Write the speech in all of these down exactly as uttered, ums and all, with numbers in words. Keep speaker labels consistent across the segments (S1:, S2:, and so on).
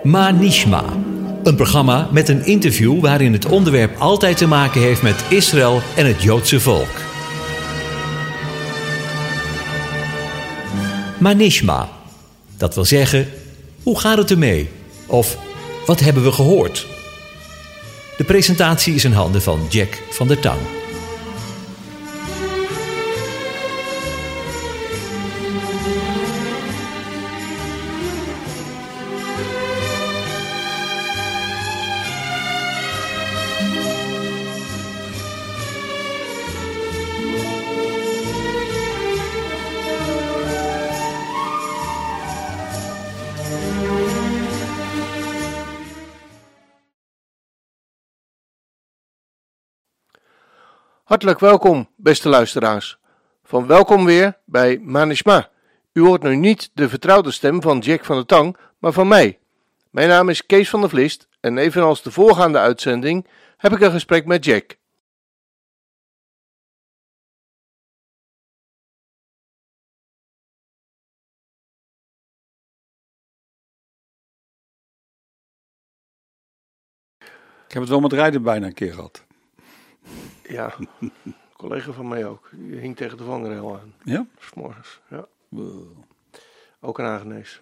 S1: Manishma. Een programma met een interview waarin het onderwerp altijd te maken heeft met Israël en het Joodse volk. Manishma. Dat wil zeggen, hoe gaat het ermee? Of, wat hebben we gehoord? De presentatie is in handen van Jack van der Tang.
S2: Hartelijk welkom, beste luisteraars. Van welkom weer bij Manishma. U hoort nu niet de vertrouwde stem van Jack van der Tang, maar van mij. Mijn naam is Kees van der Vlist en evenals de voorgaande uitzending heb ik een gesprek met Jack.
S3: Ik heb het wel met rijden bijna een keer gehad.
S2: Ja, een collega van mij ook. Die hing tegen de vangrail aan.
S3: Ja?
S2: 's Morgens, ja.
S3: Wow.
S2: Ook een aangenees.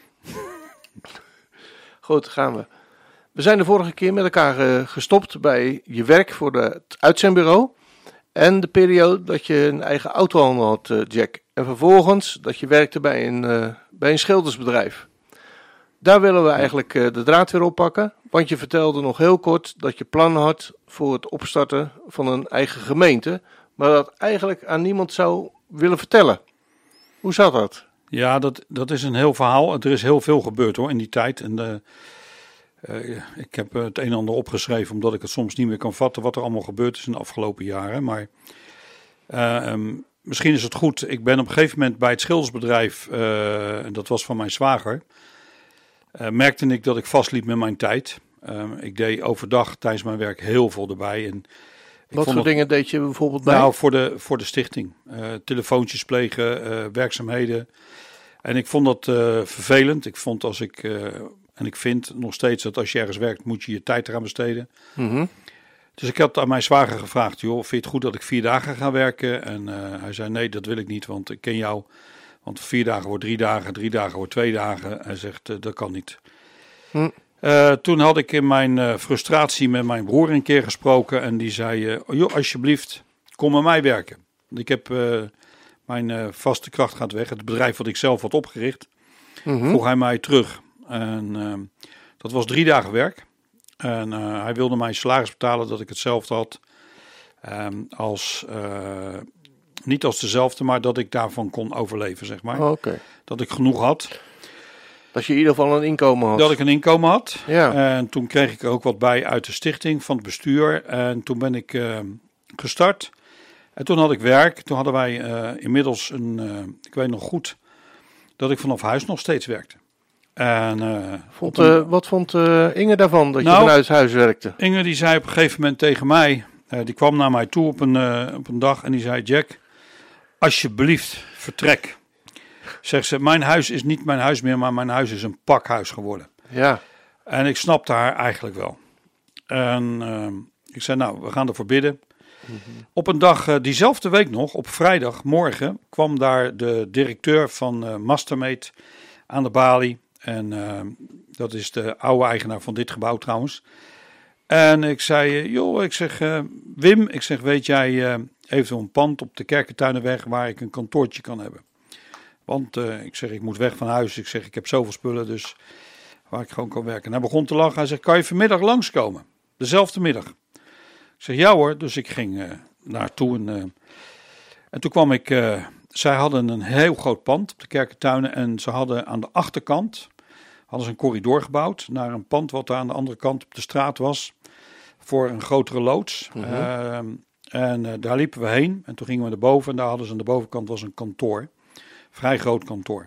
S2: Goed, gaan we. We zijn de vorige keer met elkaar uh, gestopt bij je werk voor de, het uitzendbureau. En de periode dat je een eigen autohandel had, uh, Jack. En vervolgens dat je werkte bij een, uh, bij een schildersbedrijf. Daar willen we eigenlijk uh, de draad weer oppakken. Want je vertelde nog heel kort dat je plannen had voor het opstarten van een eigen gemeente. Maar dat eigenlijk aan niemand zou willen vertellen. Hoe zat dat?
S3: Ja, dat, dat is een heel verhaal. Er is heel veel gebeurd hoor in die tijd. En uh, uh, ik heb het een en ander opgeschreven omdat ik het soms niet meer kan vatten wat er allemaal gebeurd is in de afgelopen jaren. Maar uh, um, misschien is het goed. Ik ben op een gegeven moment bij het schildersbedrijf, uh, en dat was van mijn zwager, uh, merkte ik dat ik vastliep met mijn tijd. Uh, ik deed overdag tijdens mijn werk heel veel erbij. En ik
S2: Wat voor
S3: dat,
S2: dingen deed je bijvoorbeeld bij?
S3: Nou, voor de, voor de stichting. Uh, telefoontjes plegen, uh, werkzaamheden. En ik vond dat uh, vervelend. Ik vond als ik, uh, en ik vind nog steeds dat als je ergens werkt, moet je je tijd eraan besteden.
S2: Mm-hmm.
S3: Dus ik had aan mijn zwager gevraagd, joh, vind je het goed dat ik vier dagen ga werken? En uh, hij zei, nee, dat wil ik niet, want ik ken jou. Want vier dagen wordt drie dagen, drie dagen wordt twee dagen. Hij zegt, uh, dat kan niet.
S2: Mm.
S3: Uh, toen had ik in mijn uh, frustratie met mijn broer een keer gesproken. En die zei, uh, joh, alsjeblieft, kom met mij werken. Ik heb uh, mijn uh, vaste kracht gaat weg. Het bedrijf wat ik zelf had opgericht.
S2: Mm-hmm.
S3: Vroeg hij mij terug. En uh, dat was drie dagen werk. En uh, hij wilde mij salaris betalen dat ik hetzelfde had. Um, als, uh, niet als dezelfde, maar dat ik daarvan kon overleven, zeg maar.
S2: Oh, okay.
S3: Dat ik genoeg had.
S2: Dat je in ieder geval een inkomen had.
S3: Dat ik een inkomen had.
S2: Ja.
S3: En toen kreeg ik er ook wat bij uit de stichting van het bestuur. En toen ben ik uh, gestart. En toen had ik werk. Toen hadden wij uh, inmiddels een, uh, ik weet nog goed, dat ik vanaf huis nog steeds werkte. En, uh,
S2: vond,
S3: een,
S2: uh, wat vond uh, Inge daarvan, dat
S3: nou,
S2: je vanuit huis werkte?
S3: Inge die zei op een gegeven moment tegen mij, uh, die kwam naar mij toe op een, uh, op een dag en die zei, Jack, alsjeblieft vertrek. Zegt ze, mijn huis is niet mijn huis meer, maar mijn huis is een pakhuis geworden.
S2: Ja.
S3: En ik snapte haar eigenlijk wel. En uh, ik zei, nou, we gaan ervoor bidden. Mm-hmm. Op een dag, uh, diezelfde week nog, op vrijdagmorgen, kwam daar de directeur van uh, Mastermate aan de balie. En uh, dat is de oude eigenaar van dit gebouw trouwens. En ik zei, uh, joh, ik zeg, uh, Wim, ik zeg, weet jij uh, eventueel een pand op de Kerkentuinenweg waar ik een kantoortje kan hebben? Want uh, ik zeg, ik moet weg van huis. Ik zeg, ik heb zoveel spullen, dus waar ik gewoon kan werken. En hij begon te lachen. Hij zegt, kan je vanmiddag langskomen? Dezelfde middag. Ik zeg, ja hoor. Dus ik ging uh, naartoe. En, uh, en toen kwam ik... Uh, zij hadden een heel groot pand op de Kerkentuinen. En ze hadden aan de achterkant hadden ze een corridor gebouwd naar een pand wat daar aan de andere kant op de straat was. Voor een grotere loods. Mm-hmm. Uh, en uh, daar liepen we heen. En toen gingen we naar boven. En daar hadden ze aan de bovenkant was een kantoor. Vrij groot kantoor.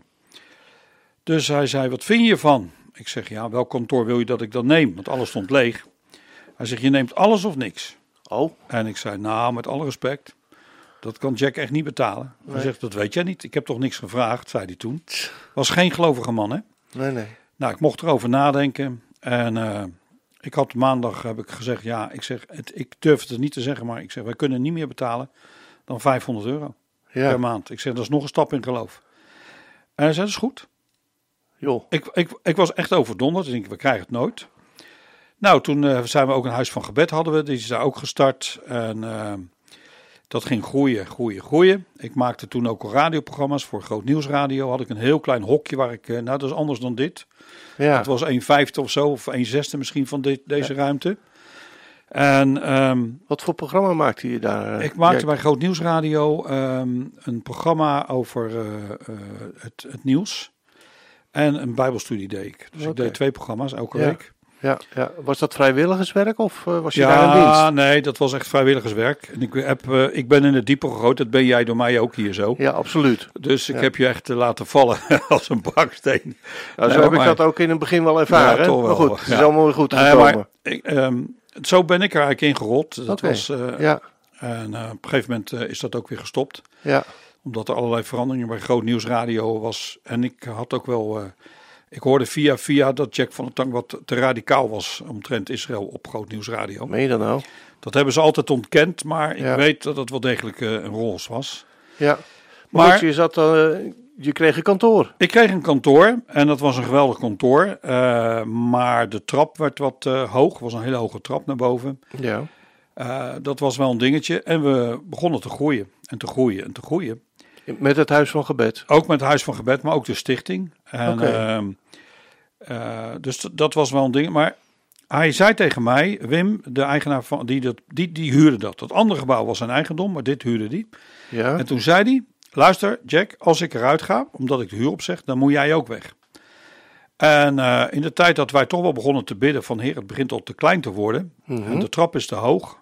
S3: Dus hij zei, wat vind je ervan? Ik zeg, ja, welk kantoor wil je dat ik dan neem? Want alles stond leeg. Hij zegt, je neemt alles of niks.
S2: Oh.
S3: En ik zei, nou, met alle respect, dat kan Jack echt niet betalen. Nee. Hij zegt, dat weet jij niet. Ik heb toch niks gevraagd, zei hij toen. Was geen gelovige man, hè?
S2: Nee, nee.
S3: Nou, ik mocht erover nadenken. En uh, ik had maandag heb ik gezegd, ja, ik zeg, het, ik durf het niet te zeggen, maar ik zeg, wij kunnen niet meer betalen dan vijfhonderd euro ja. per maand. Ik zeg, dat is nog een stap in geloof. En hij zei, dat is goed.
S2: Joh.
S3: Ik, ik, ik was echt overdonderd. Ik denk, we krijgen het nooit. Nou, toen uh, zijn we ook een huis van gebed hadden we. Die is daar ook gestart. En uh, dat ging groeien, groeien, groeien. Ik maakte toen ook al radioprogramma's voor Groot Nieuwsradio. Had ik een heel klein hokje waar ik, uh, nou dat is anders dan dit. Ja. Dat was een vijfde of zo, of een zesde misschien van dit, deze ja. ruimte. En, um,
S2: wat voor programma maakte je daar? Uh,
S3: ik maakte bij Groot Nieuwsradio um, een programma over uh, uh, het, het nieuws. En een bijbelstudie deed ik. Dus okay. ik deed twee programma's elke
S2: ja.
S3: week.
S2: Ja, ja, was dat vrijwilligerswerk of uh, was je
S3: ja,
S2: daar in dienst?
S3: Ja, nee, dat was echt vrijwilligerswerk. En ik, heb, uh, ik ben in het diepe gegooid, dat ben jij door mij ook hier zo.
S2: Ja, absoluut.
S3: Dus ik
S2: ja.
S3: heb je echt uh, laten vallen als een baksteen.
S2: Nou, zo nee, heb maar, ik dat ook in het begin wel ervaren. Ja, toch wel. Maar goed, het is ja. allemaal weer goed gekomen. Nee, maar,
S3: ik, um, zo ben ik er eigenlijk in gerold. Dat
S2: okay.
S3: was, uh,
S2: ja.
S3: En uh, op een gegeven moment uh, is dat ook weer gestopt.
S2: Ja.
S3: Omdat er allerlei veranderingen bij Groot Nieuwsradio was. En ik had ook wel... Uh, Ik hoorde via via dat Jack van der Tang wat te radicaal was omtrent Israël op Groot Nieuwsradio.
S2: Meen je dat nou?
S3: Dat hebben ze altijd ontkend, maar ik
S2: ja.
S3: weet dat het wel degelijk uh, een rol was.
S2: Ja, maar, maar goed, je, zat, uh, je kreeg een kantoor.
S3: Ik kreeg een kantoor en dat was een geweldig kantoor. Uh, maar de trap werd wat uh, hoog, het was een hele hoge trap naar boven.
S2: Ja.
S3: Uh, dat was wel een dingetje en we begonnen te groeien en te groeien en te groeien.
S2: Met het Huis van Gebed?
S3: Ook met het Huis van Gebed, maar ook de stichting. En, okay. uh, uh, dus t- dat was wel een ding. Maar hij zei tegen mij, Wim, de eigenaar van, die, dat, die, die huurde dat. Dat andere gebouw was zijn eigendom, maar dit huurde die.
S2: Ja.
S3: En toen zei hij, luister Jack, als ik eruit ga, omdat ik de huur opzeg, dan moet jij ook weg. En uh, in de tijd dat wij toch wel begonnen te bidden van heer, het begint al te klein te worden. Mm-hmm. En de trap is te hoog.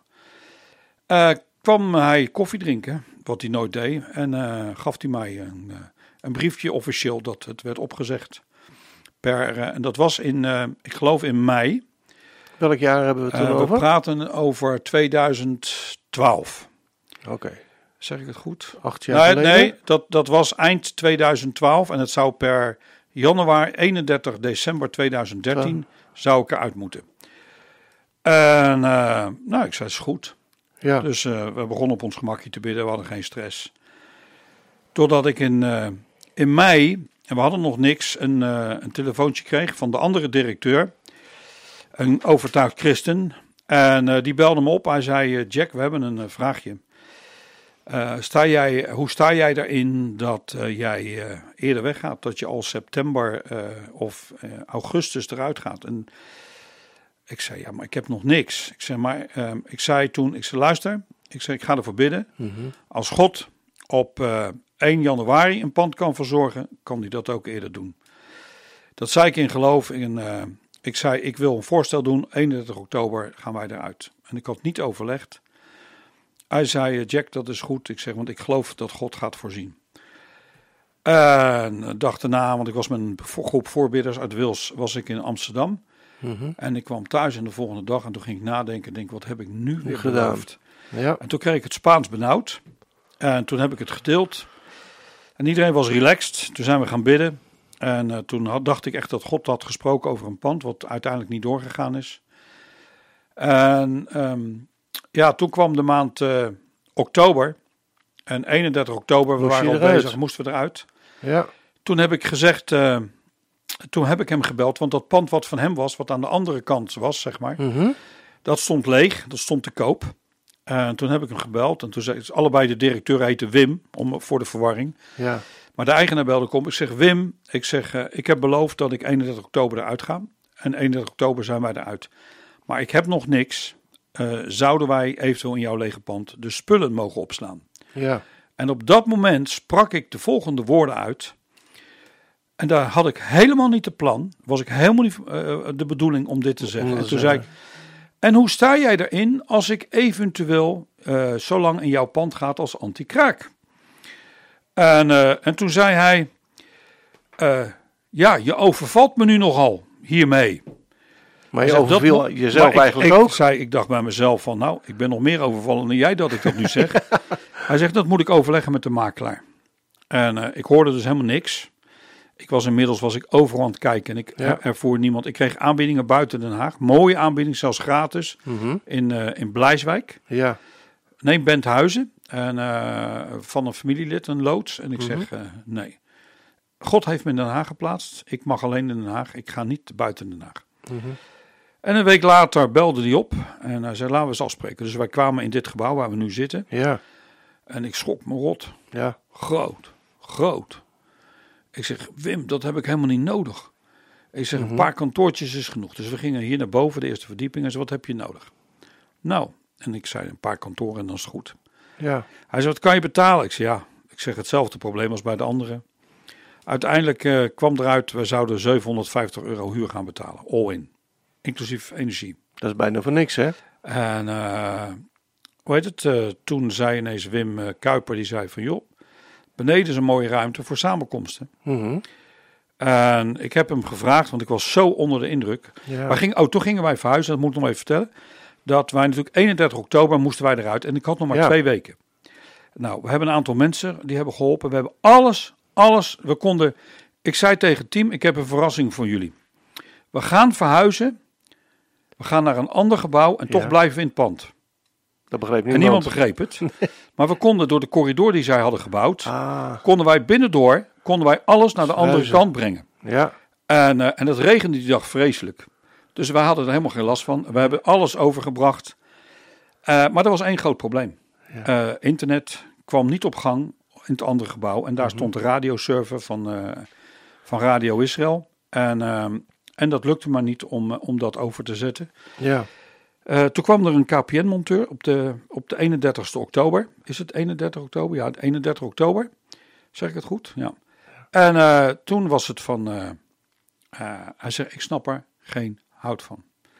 S3: Uh, kwam hij koffie drinken. Wat hij nooit deed. En uh, gaf hij mij een, uh, een briefje officieel dat het werd opgezegd. Per, uh, en dat was in, uh, ik geloof in mei.
S2: Welk jaar hebben we het uh, over?
S3: We praten over tweeduizend twaalf.
S2: Oké. Okay.
S3: Zeg ik het goed?
S2: Acht jaar
S3: nee,
S2: geleden?
S3: Nee, dat, dat was eind tweeduizend twaalf. En het zou per januari, eenendertig december tweeduizend dertien, ja. zou ik eruit moeten. En uh, nou, ik zei, is goed. Ja. Dus uh, we begonnen op ons gemakje te bidden, we hadden geen stress. Totdat ik in, uh, in mei, en we hadden nog niks, een, uh, een telefoontje kreeg van de andere directeur. Een overtuigd christen. En uh, die belde me op, hij zei, uh, Jack, we hebben een uh, vraagje. Uh, sta jij, hoe sta jij daarin dat uh, jij uh, eerder weggaat? Dat je al september uh, of uh, augustus eruit gaat? En ik zei, ja, maar ik heb nog niks. Ik zei, maar uh, ik zei toen, ik zei, luister, ik zei, ik ga ervoor bidden. Mm-hmm. Als God op uh, één januari een pand kan verzorgen, kan hij dat ook eerder doen. Dat zei ik in geloof. In, uh, ik zei, ik wil een voorstel doen, eenendertig oktober gaan wij eruit. En ik had niet overlegd. Hij zei, Jack, dat is goed. Ik zeg, want ik geloof dat God gaat voorzien. En uh, dag daarna, want ik was met een groep voorbidders uit Wils, was ik in Amsterdam. Mm-hmm. En ik kwam thuis en de volgende dag en toen ging ik nadenken. Denk, wat heb ik nu weer beloofd? Ja. En toen kreeg ik het Spaans benauwd. En toen heb ik het gedeeld. En iedereen was relaxed. Toen zijn we gaan bidden. En uh, toen had, dacht ik echt dat God had gesproken over een pand, wat uiteindelijk niet doorgegaan is. En um, ja, toen kwam de maand uh, oktober. En eenendertig oktober, we Moest waren al eruit? bezig, moesten we eruit.
S2: Ja.
S3: Toen heb ik gezegd, uh, toen heb ik hem gebeld, want dat pand wat van hem was, wat aan de andere kant was, zeg maar, mm-hmm. dat stond leeg, dat stond te koop. En uh, toen heb ik hem gebeld en toen zei ik, allebei de directeur heette Wim, om, voor de verwarring.
S2: Ja.
S3: Maar de eigenaar belde kom. Ik zeg, Wim, ik zeg, uh, ik heb beloofd dat ik eenendertig oktober eruit ga. En eenendertig oktober zijn wij eruit. Maar ik heb nog niks. Uh, zouden wij eventueel in jouw lege pand de spullen mogen opslaan?
S2: Ja.
S3: En op dat moment sprak ik de volgende woorden uit. En daar had ik helemaal niet de plan. Was ik helemaal niet uh, de bedoeling om dit te zeggen. En toen zeggen. zei ik, en hoe sta jij erin als ik eventueel uh, zo lang in jouw pand gaat als anti-kraak? En, uh, en toen zei hij, uh, ja, je overvalt me nu nogal hiermee.
S2: Maar je zei, overviel dat, jezelf
S3: maar
S2: eigenlijk
S3: ik,
S2: ook?
S3: Ik, zei, ik dacht bij mezelf van, nou, ik ben nog meer overvallen dan jij dat ik dat nu zeg. Hij zegt, dat moet ik overleggen met de makelaar. En uh, ik hoorde dus helemaal niks. Ik was inmiddels was ik overal aan het kijken en ik
S2: Ja.
S3: ervoor niemand. Ik kreeg aanbiedingen buiten Den Haag. Mooie aanbiedingen, zelfs gratis.
S2: Mhm.
S3: In, uh, in Blijswijk.
S2: Ja.
S3: Nee, Benthuizen. En, uh, van een familielid, een loods. En ik
S2: Mhm.
S3: zeg uh, nee. God heeft me in Den Haag geplaatst. Ik mag alleen in Den Haag. Ik ga niet buiten Den Haag.
S2: Mhm.
S3: En een week later belde hij op. En hij zei, laten we eens afspreken. Dus wij kwamen in dit gebouw waar we nu zitten.
S2: Ja.
S3: En ik schrok me rot.
S2: Ja.
S3: Groot. Groot. Ik zeg, Wim, dat heb ik helemaal niet nodig. Ik zeg,
S2: Mhm.
S3: een paar kantoortjes is genoeg. Dus we gingen hier naar boven, de eerste verdieping. En zei, wat heb je nodig? Nou, en ik zei, een paar kantoren en dan is het goed.
S2: Ja.
S3: Hij zei, wat kan je betalen? Ik zei, ja, ik zeg hetzelfde probleem als bij de anderen. Uiteindelijk uh, kwam eruit, we zouden zevenhonderdvijftig euro huur gaan betalen. All in. Inclusief energie.
S2: Dat is bijna voor niks, hè?
S3: En uh, hoe heet het? Uh, toen zei ineens Wim uh, Kuiper, die zei van, joh, beneden is een mooie ruimte voor samenkomsten.
S2: Mhm.
S3: En ik heb hem gevraagd, want ik was zo onder de indruk.
S2: Ja.
S3: Wij gingen, oh, toen gingen wij verhuizen, dat moet ik nog even vertellen. Dat wij natuurlijk eenendertig oktober moesten wij eruit. En ik had nog maar
S2: Ja.
S3: twee weken. Nou, we hebben een aantal mensen die hebben geholpen. We hebben alles, alles. We konden. Ik zei tegen het team, ik heb een verrassing voor jullie. We gaan verhuizen. We gaan naar een ander gebouw en toch
S2: Ja.
S3: blijven we in het pand.
S2: Dat begreep
S3: En
S2: niemand.
S3: niemand begreep het. Maar we konden door de corridor die zij hadden gebouwd,
S2: Ah,
S3: konden wij binnendoor, konden wij alles naar de andere
S2: Verhuizen.
S3: kant brengen.
S2: ja.
S3: En, uh, en het regende die dag vreselijk. Dus wij hadden er helemaal geen last van. We hebben alles overgebracht. Uh, maar er was één groot probleem.
S2: Ja.
S3: Uh, internet kwam niet op gang in het andere gebouw. En daar
S2: Mhm.
S3: stond de radioserver van, uh, van Radio Israël. En, uh, en dat lukte maar niet om, uh, om dat over te zetten.
S2: Ja.
S3: Uh, toen kwam er een K P N-monteur op de, op de eenendertigste oktober. Is het eenendertig oktober? Ja, eenendertig oktober. Zeg ik het goed? Ja. En uh, toen was het van... Uh, uh, hij zei, ik snap er geen hout van.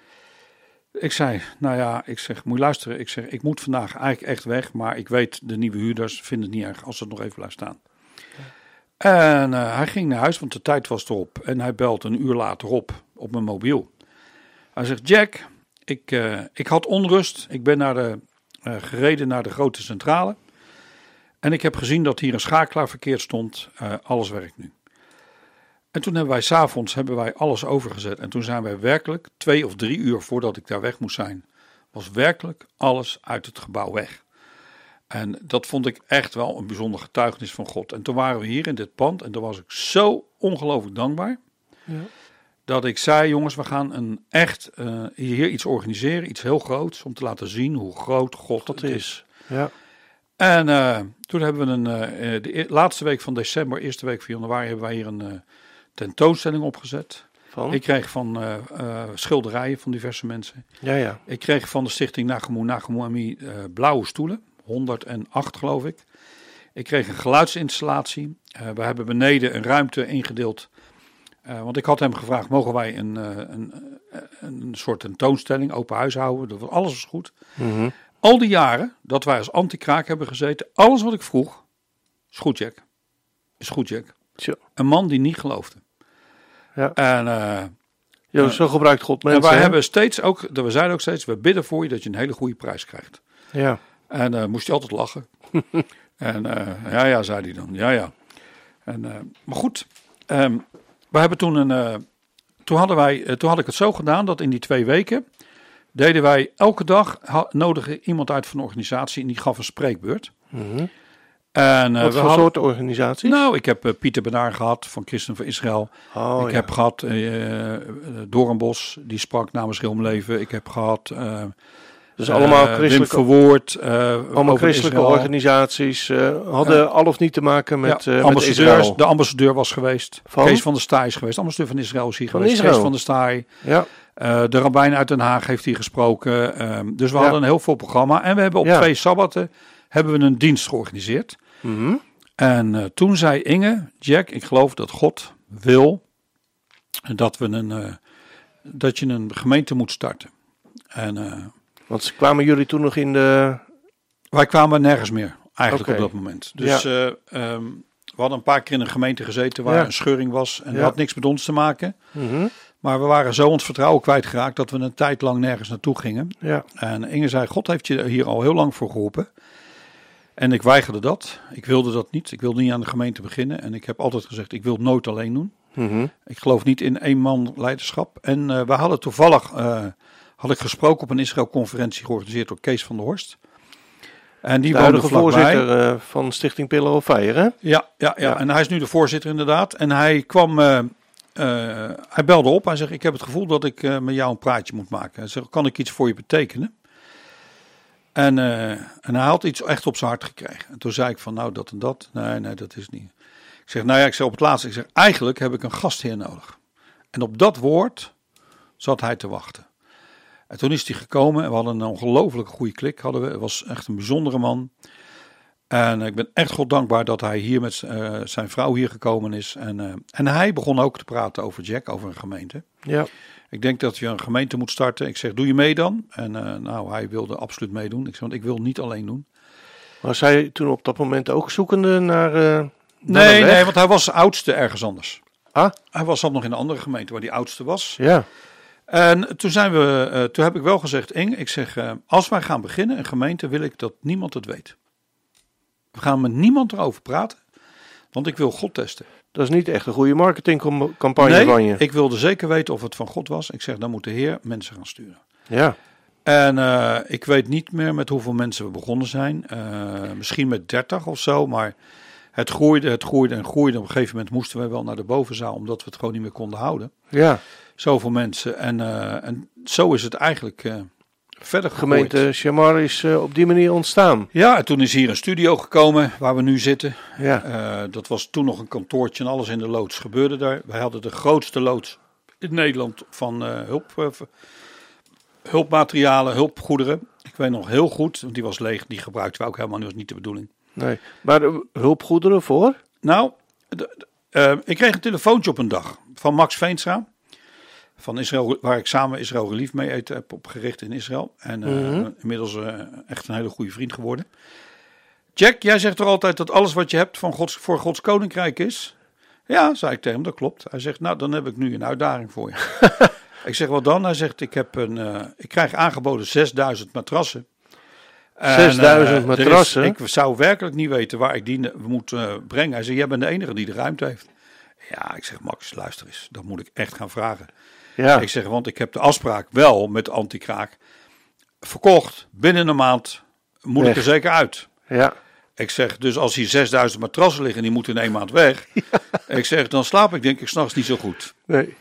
S3: Ik zei, nou ja, ik zeg, moet je luisteren. Ik zeg, ik moet vandaag eigenlijk echt weg. Maar ik weet, de nieuwe huurders vinden het niet erg als het nog even blijft staan. Ja. En uh, hij ging naar huis, want de tijd was erop. En hij belt een uur later op, op mijn mobiel. Hij zegt, Jack... Ik, uh, ik had onrust. Ik ben naar de, uh, gereden naar de grote centrale. En ik heb gezien dat hier een schakelaar verkeerd stond. Uh, alles werkt nu. En toen hebben wij 's avonds hebben wij alles overgezet. En toen zijn wij werkelijk, twee of drie uur voordat ik daar weg moest zijn, was werkelijk alles uit het gebouw weg. En dat vond ik echt wel een bijzonder getuigenis van God. En toen waren we hier in dit pand en toen was ik zo ongelooflijk dankbaar. Ja. Dat ik zei, jongens, we gaan een echt uh, hier iets organiseren, iets heel groots, om te laten zien hoe groot God het is.
S2: Ja.
S3: En uh, toen hebben we een, uh, de e- laatste week van december, eerste week van januari, hebben wij hier een uh, tentoonstelling opgezet.
S2: Van?
S3: Ik kreeg van uh, uh, schilderijen van diverse mensen.
S2: Ja, ja.
S3: Ik kreeg van de stichting Nagemoe Nagemoe Ami uh, blauwe stoelen, honderdacht geloof ik. Ik kreeg een geluidsinstallatie. Uh, we hebben beneden een ruimte ingedeeld. Uh, want ik had hem gevraagd, mogen wij een, uh, een, uh, een soort tentoonstelling, open huis houden? Dat was, alles was goed.
S2: Mm-hmm.
S3: Al die jaren dat wij als anti-kraak hebben gezeten, alles wat ik vroeg, is goed, Jack. Is goed, Jack.
S2: Tja.
S3: Een man die niet geloofde.
S2: Ja.
S3: En, uh,
S2: Jo, zo gebruikt God mensen.
S3: en wij
S2: hè?
S3: hebben steeds ook, we zeiden ook steeds, we bidden voor je dat je een hele goede prijs krijgt.
S2: Ja.
S3: En uh, moest hij altijd lachen. en uh, ja, ja, zei hij dan. Ja, ja. En, uh, maar goed, um, we hebben toen een, uh, toen hadden wij, uh, toen had ik het zo gedaan dat in die twee weken deden wij elke dag ha- nodigde iemand uit van een organisatie en die gaf een spreekbeurt.
S2: Mm-hmm.
S3: En, uh,
S2: Wat
S3: we
S2: voor
S3: hadden,
S2: soort organisaties?
S3: nou, ik heb uh, Pieter Benaar gehad van Christen voor Israël.
S2: oh,
S3: ik
S2: ja.
S3: heb gehad uh, uh, Doornbos, die sprak namens Heel mijn Leven. Ik heb gehad uh,
S2: Dus allemaal
S3: uh,
S2: christelijke,
S3: Wim Verwoerd. Uh,
S2: allemaal
S3: over
S2: christelijke
S3: Israël.
S2: organisaties uh, hadden
S3: Ja.
S2: al of niet te maken met,
S3: ja,
S2: uh, met
S3: ambassadeurs,
S2: Israël.
S3: de ambassadeur was geweest.
S2: Van?
S3: Kees van der Staaij is geweest. De ambassadeur van Israël is hier
S2: Van
S3: geweest.
S2: Israël?
S3: Kees van der Staaij.
S2: Ja.
S3: Uh, de rabbijn uit Den Haag heeft hier gesproken. Um, dus we
S2: Ja.
S3: hadden een heel vol programma. En we hebben op
S2: Ja.
S3: twee sabbaten hebben we een dienst georganiseerd.
S2: Mm-hmm.
S3: En uh, toen zei Inge, Jack, ik geloof dat God wil dat, we een, uh, dat je een gemeente moet starten. En uh,
S2: Want kwamen jullie toen nog in de...
S3: wij kwamen nergens meer, eigenlijk
S2: Oké.
S3: op dat moment. Dus ja. uh, um, we hadden een paar keer in een gemeente gezeten waar
S2: Ja.
S3: een scheuring was. En
S2: Ja.
S3: dat had niks met ons te maken.
S2: Mm-hmm.
S3: Maar we waren zo ons vertrouwen kwijtgeraakt dat we een tijd lang nergens naartoe gingen.
S2: Ja.
S3: En Inge zei, God heeft je hier al heel lang voor geroepen. En ik weigerde dat. Ik wilde dat niet. Ik wilde niet aan de gemeente beginnen. En ik heb altijd gezegd, ik wil het nooit alleen doen.
S2: Mm-hmm.
S3: Ik geloof niet in één man leiderschap. En uh, we hadden toevallig, uh, had ik gesproken op een Israël-conferentie georganiseerd door Kees van der Horst. En die
S2: de
S3: woonde
S2: huidige
S3: vlakbij.
S2: voorzitter uh, van Stichting Pillar of Fire, hè?
S3: Ja, ja, ja,
S2: Ja.
S3: En hij is nu de voorzitter inderdaad. En hij kwam, uh, uh, hij belde op. Hij zegt, ik heb het gevoel dat ik uh, met jou een praatje moet maken. Hij zegt, kan ik iets voor je betekenen? En, uh, en hij had iets echt op zijn hart gekregen. En toen zei ik van, nou dat en dat. Nee, nee, dat is niet. Ik zeg, nou ja, ik zeg op het laatste. Ik zeg, eigenlijk heb ik een gastheer nodig. En op dat woord zat hij te wachten. En toen is hij gekomen en we hadden een ongelooflijke goede klik. Hadden we. Het was echt een bijzondere man. En ik ben echt God dankbaar dat hij hier met uh, zijn vrouw hier gekomen is. En, uh, en hij begon ook te praten over Jack, over een gemeente.
S2: Ja.
S3: Ik denk dat je een gemeente moet starten. Ik zeg, doe je mee dan? En uh, nou, hij wilde absoluut meedoen. Ik zeg, want ik wil het niet alleen doen.
S2: Was hij toen op dat moment ook zoekende naar... Uh, naar
S3: nee, nee, want hij was de oudste ergens anders.
S2: Ah?
S3: Hij was zat nog in een andere gemeente waar die oudste was.
S2: Ja.
S3: En toen zijn we, uh, toen heb ik wel gezegd, Ing, ik zeg, uh, als wij gaan beginnen, een gemeente, wil ik dat niemand het weet. We gaan met niemand erover praten, want ik wil God testen.
S2: Dat is niet echt een goede marketingcampagne
S3: nee,
S2: van je.
S3: Ik wilde zeker weten of het van God was. Ik zeg, dan moet de Heer mensen gaan sturen.
S2: Ja.
S3: En uh, ik weet niet meer met hoeveel mensen we begonnen zijn. Uh, misschien met dertig of zo, maar het groeide, het groeide en groeide. Op een gegeven moment moesten we wel naar de bovenzaal, omdat we het gewoon niet meer konden houden.
S2: Ja.
S3: Zoveel mensen. En, uh, en zo is het eigenlijk uh, verder gegroeid.
S2: Gemeente Shamar is uh, op die manier ontstaan.
S3: Ja, en toen is hier een studio gekomen waar we nu zitten.
S2: Ja.
S3: Uh, dat was toen nog een kantoortje en alles in de loods gebeurde daar. Wij hadden de grootste loods in Nederland van uh, hulp, uh, hulpmaterialen, hulpgoederen. Ik weet nog heel goed, want die was leeg. Die gebruikten we ook helemaal niet, was niet de bedoeling.
S2: Nee. Maar de hulpgoederen voor?
S3: Nou, de, de, uh, ik kreeg een telefoontje op een dag van Max Veenstra. Van Israël, waar ik samen Israël Relief mee eten heb opgericht in Israël. En uh, mm-hmm. inmiddels uh, echt een hele goede vriend geworden. Jack, jij zegt toch altijd dat alles wat je hebt van Gods, voor Gods koninkrijk is? Ja, zei ik tegen hem, dat klopt. Hij zegt, nou dan heb ik nu een uitdaging voor je. Ik zeg, wat dan? Hij zegt, ik, heb een, uh, ik krijg aangeboden zesduizend matrassen.
S2: zesduizend uh, matrassen?
S3: Is, ik zou werkelijk niet weten waar ik die moet uh, brengen. Hij zegt, jij bent de enige die de ruimte heeft. Ja, ik zeg, Max, luister eens, dat moet ik echt gaan vragen. Ja. Ik zeg, want ik heb de afspraak wel met de anti-kraak verkocht. Binnen een maand moet weg. Ik er zeker uit.
S2: Ja.
S3: Ik zeg, dus als hier zesduizend matrassen liggen en die moeten in één maand weg. Ja. Ik zeg, dan slaap ik denk ik 's nachts niet zo goed.
S2: Nee.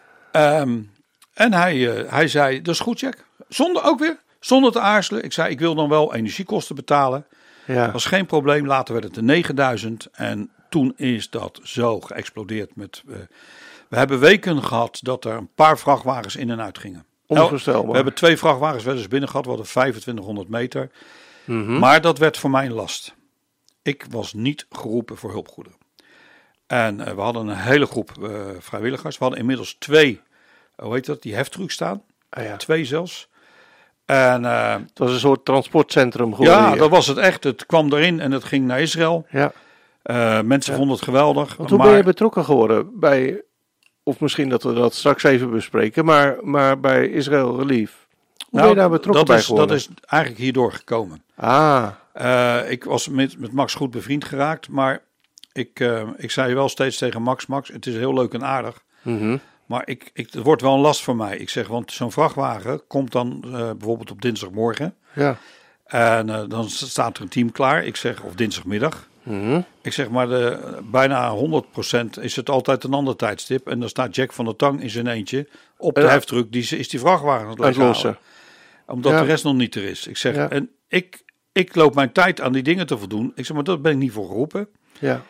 S3: Um, en hij, uh, hij zei, dat is goed Jack. Zonder ook weer, zonder te aarzelen. Ik zei, ik wil dan wel energiekosten betalen.
S2: Ja.
S3: Dat was geen probleem. Later werd het de negenduizend. En toen is dat zo geëxplodeerd met... Uh, we hebben weken gehad dat er een paar vrachtwagens in en uit gingen.
S2: Onvoorstelbaar.
S3: We hebben twee vrachtwagens wel eens binnen gehad. We hadden vijfentwintighonderd meter.
S2: Mm-hmm.
S3: Maar dat werd voor mij een last. Ik was niet geroepen voor hulpgoederen. En uh, we hadden een hele groep uh, vrijwilligers. We hadden inmiddels twee, hoe heet dat, die heftrucks staan.
S2: Ah, ja.
S3: Twee zelfs. En, uh,
S2: het was een soort transportcentrum geworden.
S3: Ja,
S2: hier.
S3: dat was het echt. Het kwam erin en het ging naar Israël.
S2: Ja.
S3: Uh, mensen ja. vonden het geweldig.
S2: Want hoe maar... ben je betrokken geworden bij, of misschien dat we dat straks even bespreken, maar, maar bij Israël Relief? Hoe nou, ben je daar betrokken bij
S3: is,
S2: geworden?
S3: Dat is eigenlijk hierdoor gekomen.
S2: Ah.
S3: Uh, ik was met, met Max goed bevriend geraakt, maar ik, uh, ik zei wel steeds tegen Max, Max, het is heel leuk en aardig.
S2: Mm-hmm.
S3: Maar ik, ik, het wordt wel een last voor mij. Ik zeg, want zo'n vrachtwagen komt dan uh, bijvoorbeeld op dinsdagmorgen.
S2: Ja.
S3: En uh, dan staat er een team klaar. Ik zeg, of dinsdagmiddag.
S2: Mm-hmm. Ik
S3: zeg, maar de, bijna honderd procent is het altijd een ander tijdstip. En dan staat Jack van der Tang in zijn eentje op de ja. heftruck. Die is die vrachtwagen aan het lossen. Omdat ja. de rest nog niet er is. Ik zeg, ja. en ik, ik loop mijn tijd aan die dingen te voldoen. Ik zeg, maar dat ben ik niet voor geroepen.
S2: Ja.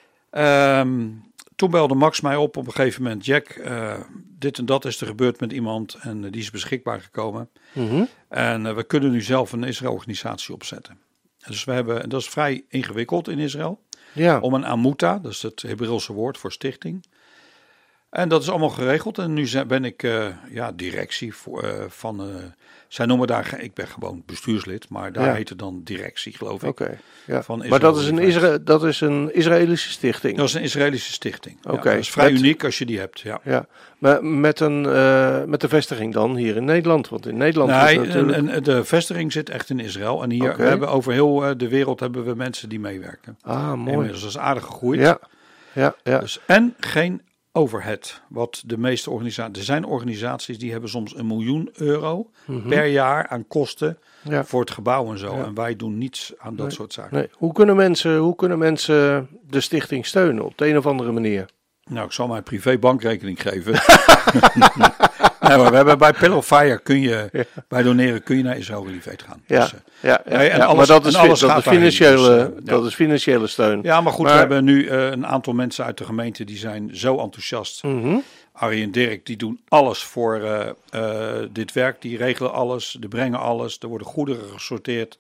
S3: Um, Toen belde Max mij op op een gegeven moment. Jack, uh, dit en dat is er gebeurd met iemand en uh, die is beschikbaar gekomen.
S2: Mm-hmm.
S3: En uh, we kunnen nu zelf een Israël-organisatie opzetten. Dus we hebben, en dat is vrij ingewikkeld in Israël,
S2: ja.
S3: om een amuta, dat is het Hebreeuwse woord voor stichting. En dat is allemaal geregeld. En nu zijn- ben ik uh, ja, directie voor, uh, van... Uh, zij noemen daar... Ik ben gewoon bestuurslid, maar daar
S2: Ja.
S3: heet het dan directie, geloof ik.
S2: Oké. Ja.
S3: Van
S2: Maar dat is, een
S3: Israël
S2: Isra- dat is een Israëlische stichting.
S3: Dat is een Israëlische stichting.
S2: Oké.
S3: Ja, dat is vrij
S2: Met-
S3: uniek als je die hebt, ja.
S2: Ja, maar met, een, uh, met de vestiging dan hier in Nederland. Want in Nederland
S3: Nee,
S2: is het natuurlijk...
S3: en, en de vestiging zit echt in Israël. En hier
S2: Oké.
S3: we hebben over heel uh, de wereld hebben we mensen die meewerken.
S2: Ah, mooi.
S3: Inmiddels is aardig gegroeid.
S2: Ja, ja, ja.
S3: Dus, en geen overhead. Wat de meeste organisaties... Er zijn organisaties die hebben soms een miljoen euro
S2: Mhm.
S3: per jaar aan kosten
S2: Ja.
S3: voor het gebouw en zo.
S2: Ja.
S3: En wij doen niets aan dat
S2: Nee.
S3: soort zaken.
S2: Nee. Hoe, kunnen mensen, hoe kunnen mensen de stichting steunen op de een of andere manier?
S3: Nou, ik zal mijn privé bankrekening geven. Nee, maar we hebben bij Pillow Fire kun je,
S2: Ja.
S3: bij doneren kun je naar Israël Relief Aid gaan.
S2: Ja,
S3: Dus, uh,
S2: ja, ja,
S3: nee, en
S2: ja,
S3: alles-
S2: maar dat is,
S3: en alles
S2: fi- dat
S3: gaat
S2: is
S3: daarheen,
S2: financiële,
S3: dus, uh, ja.
S2: dat is financiële steun.
S3: ja, maar goed,
S2: Maar-
S3: we hebben nu uh, een aantal mensen uit de gemeente die zijn zo enthousiast.
S2: Mhm.
S3: Arie en Dirk, die doen alles voor uh, uh, dit werk. Die regelen alles, die brengen alles. Er worden goederen gesorteerd.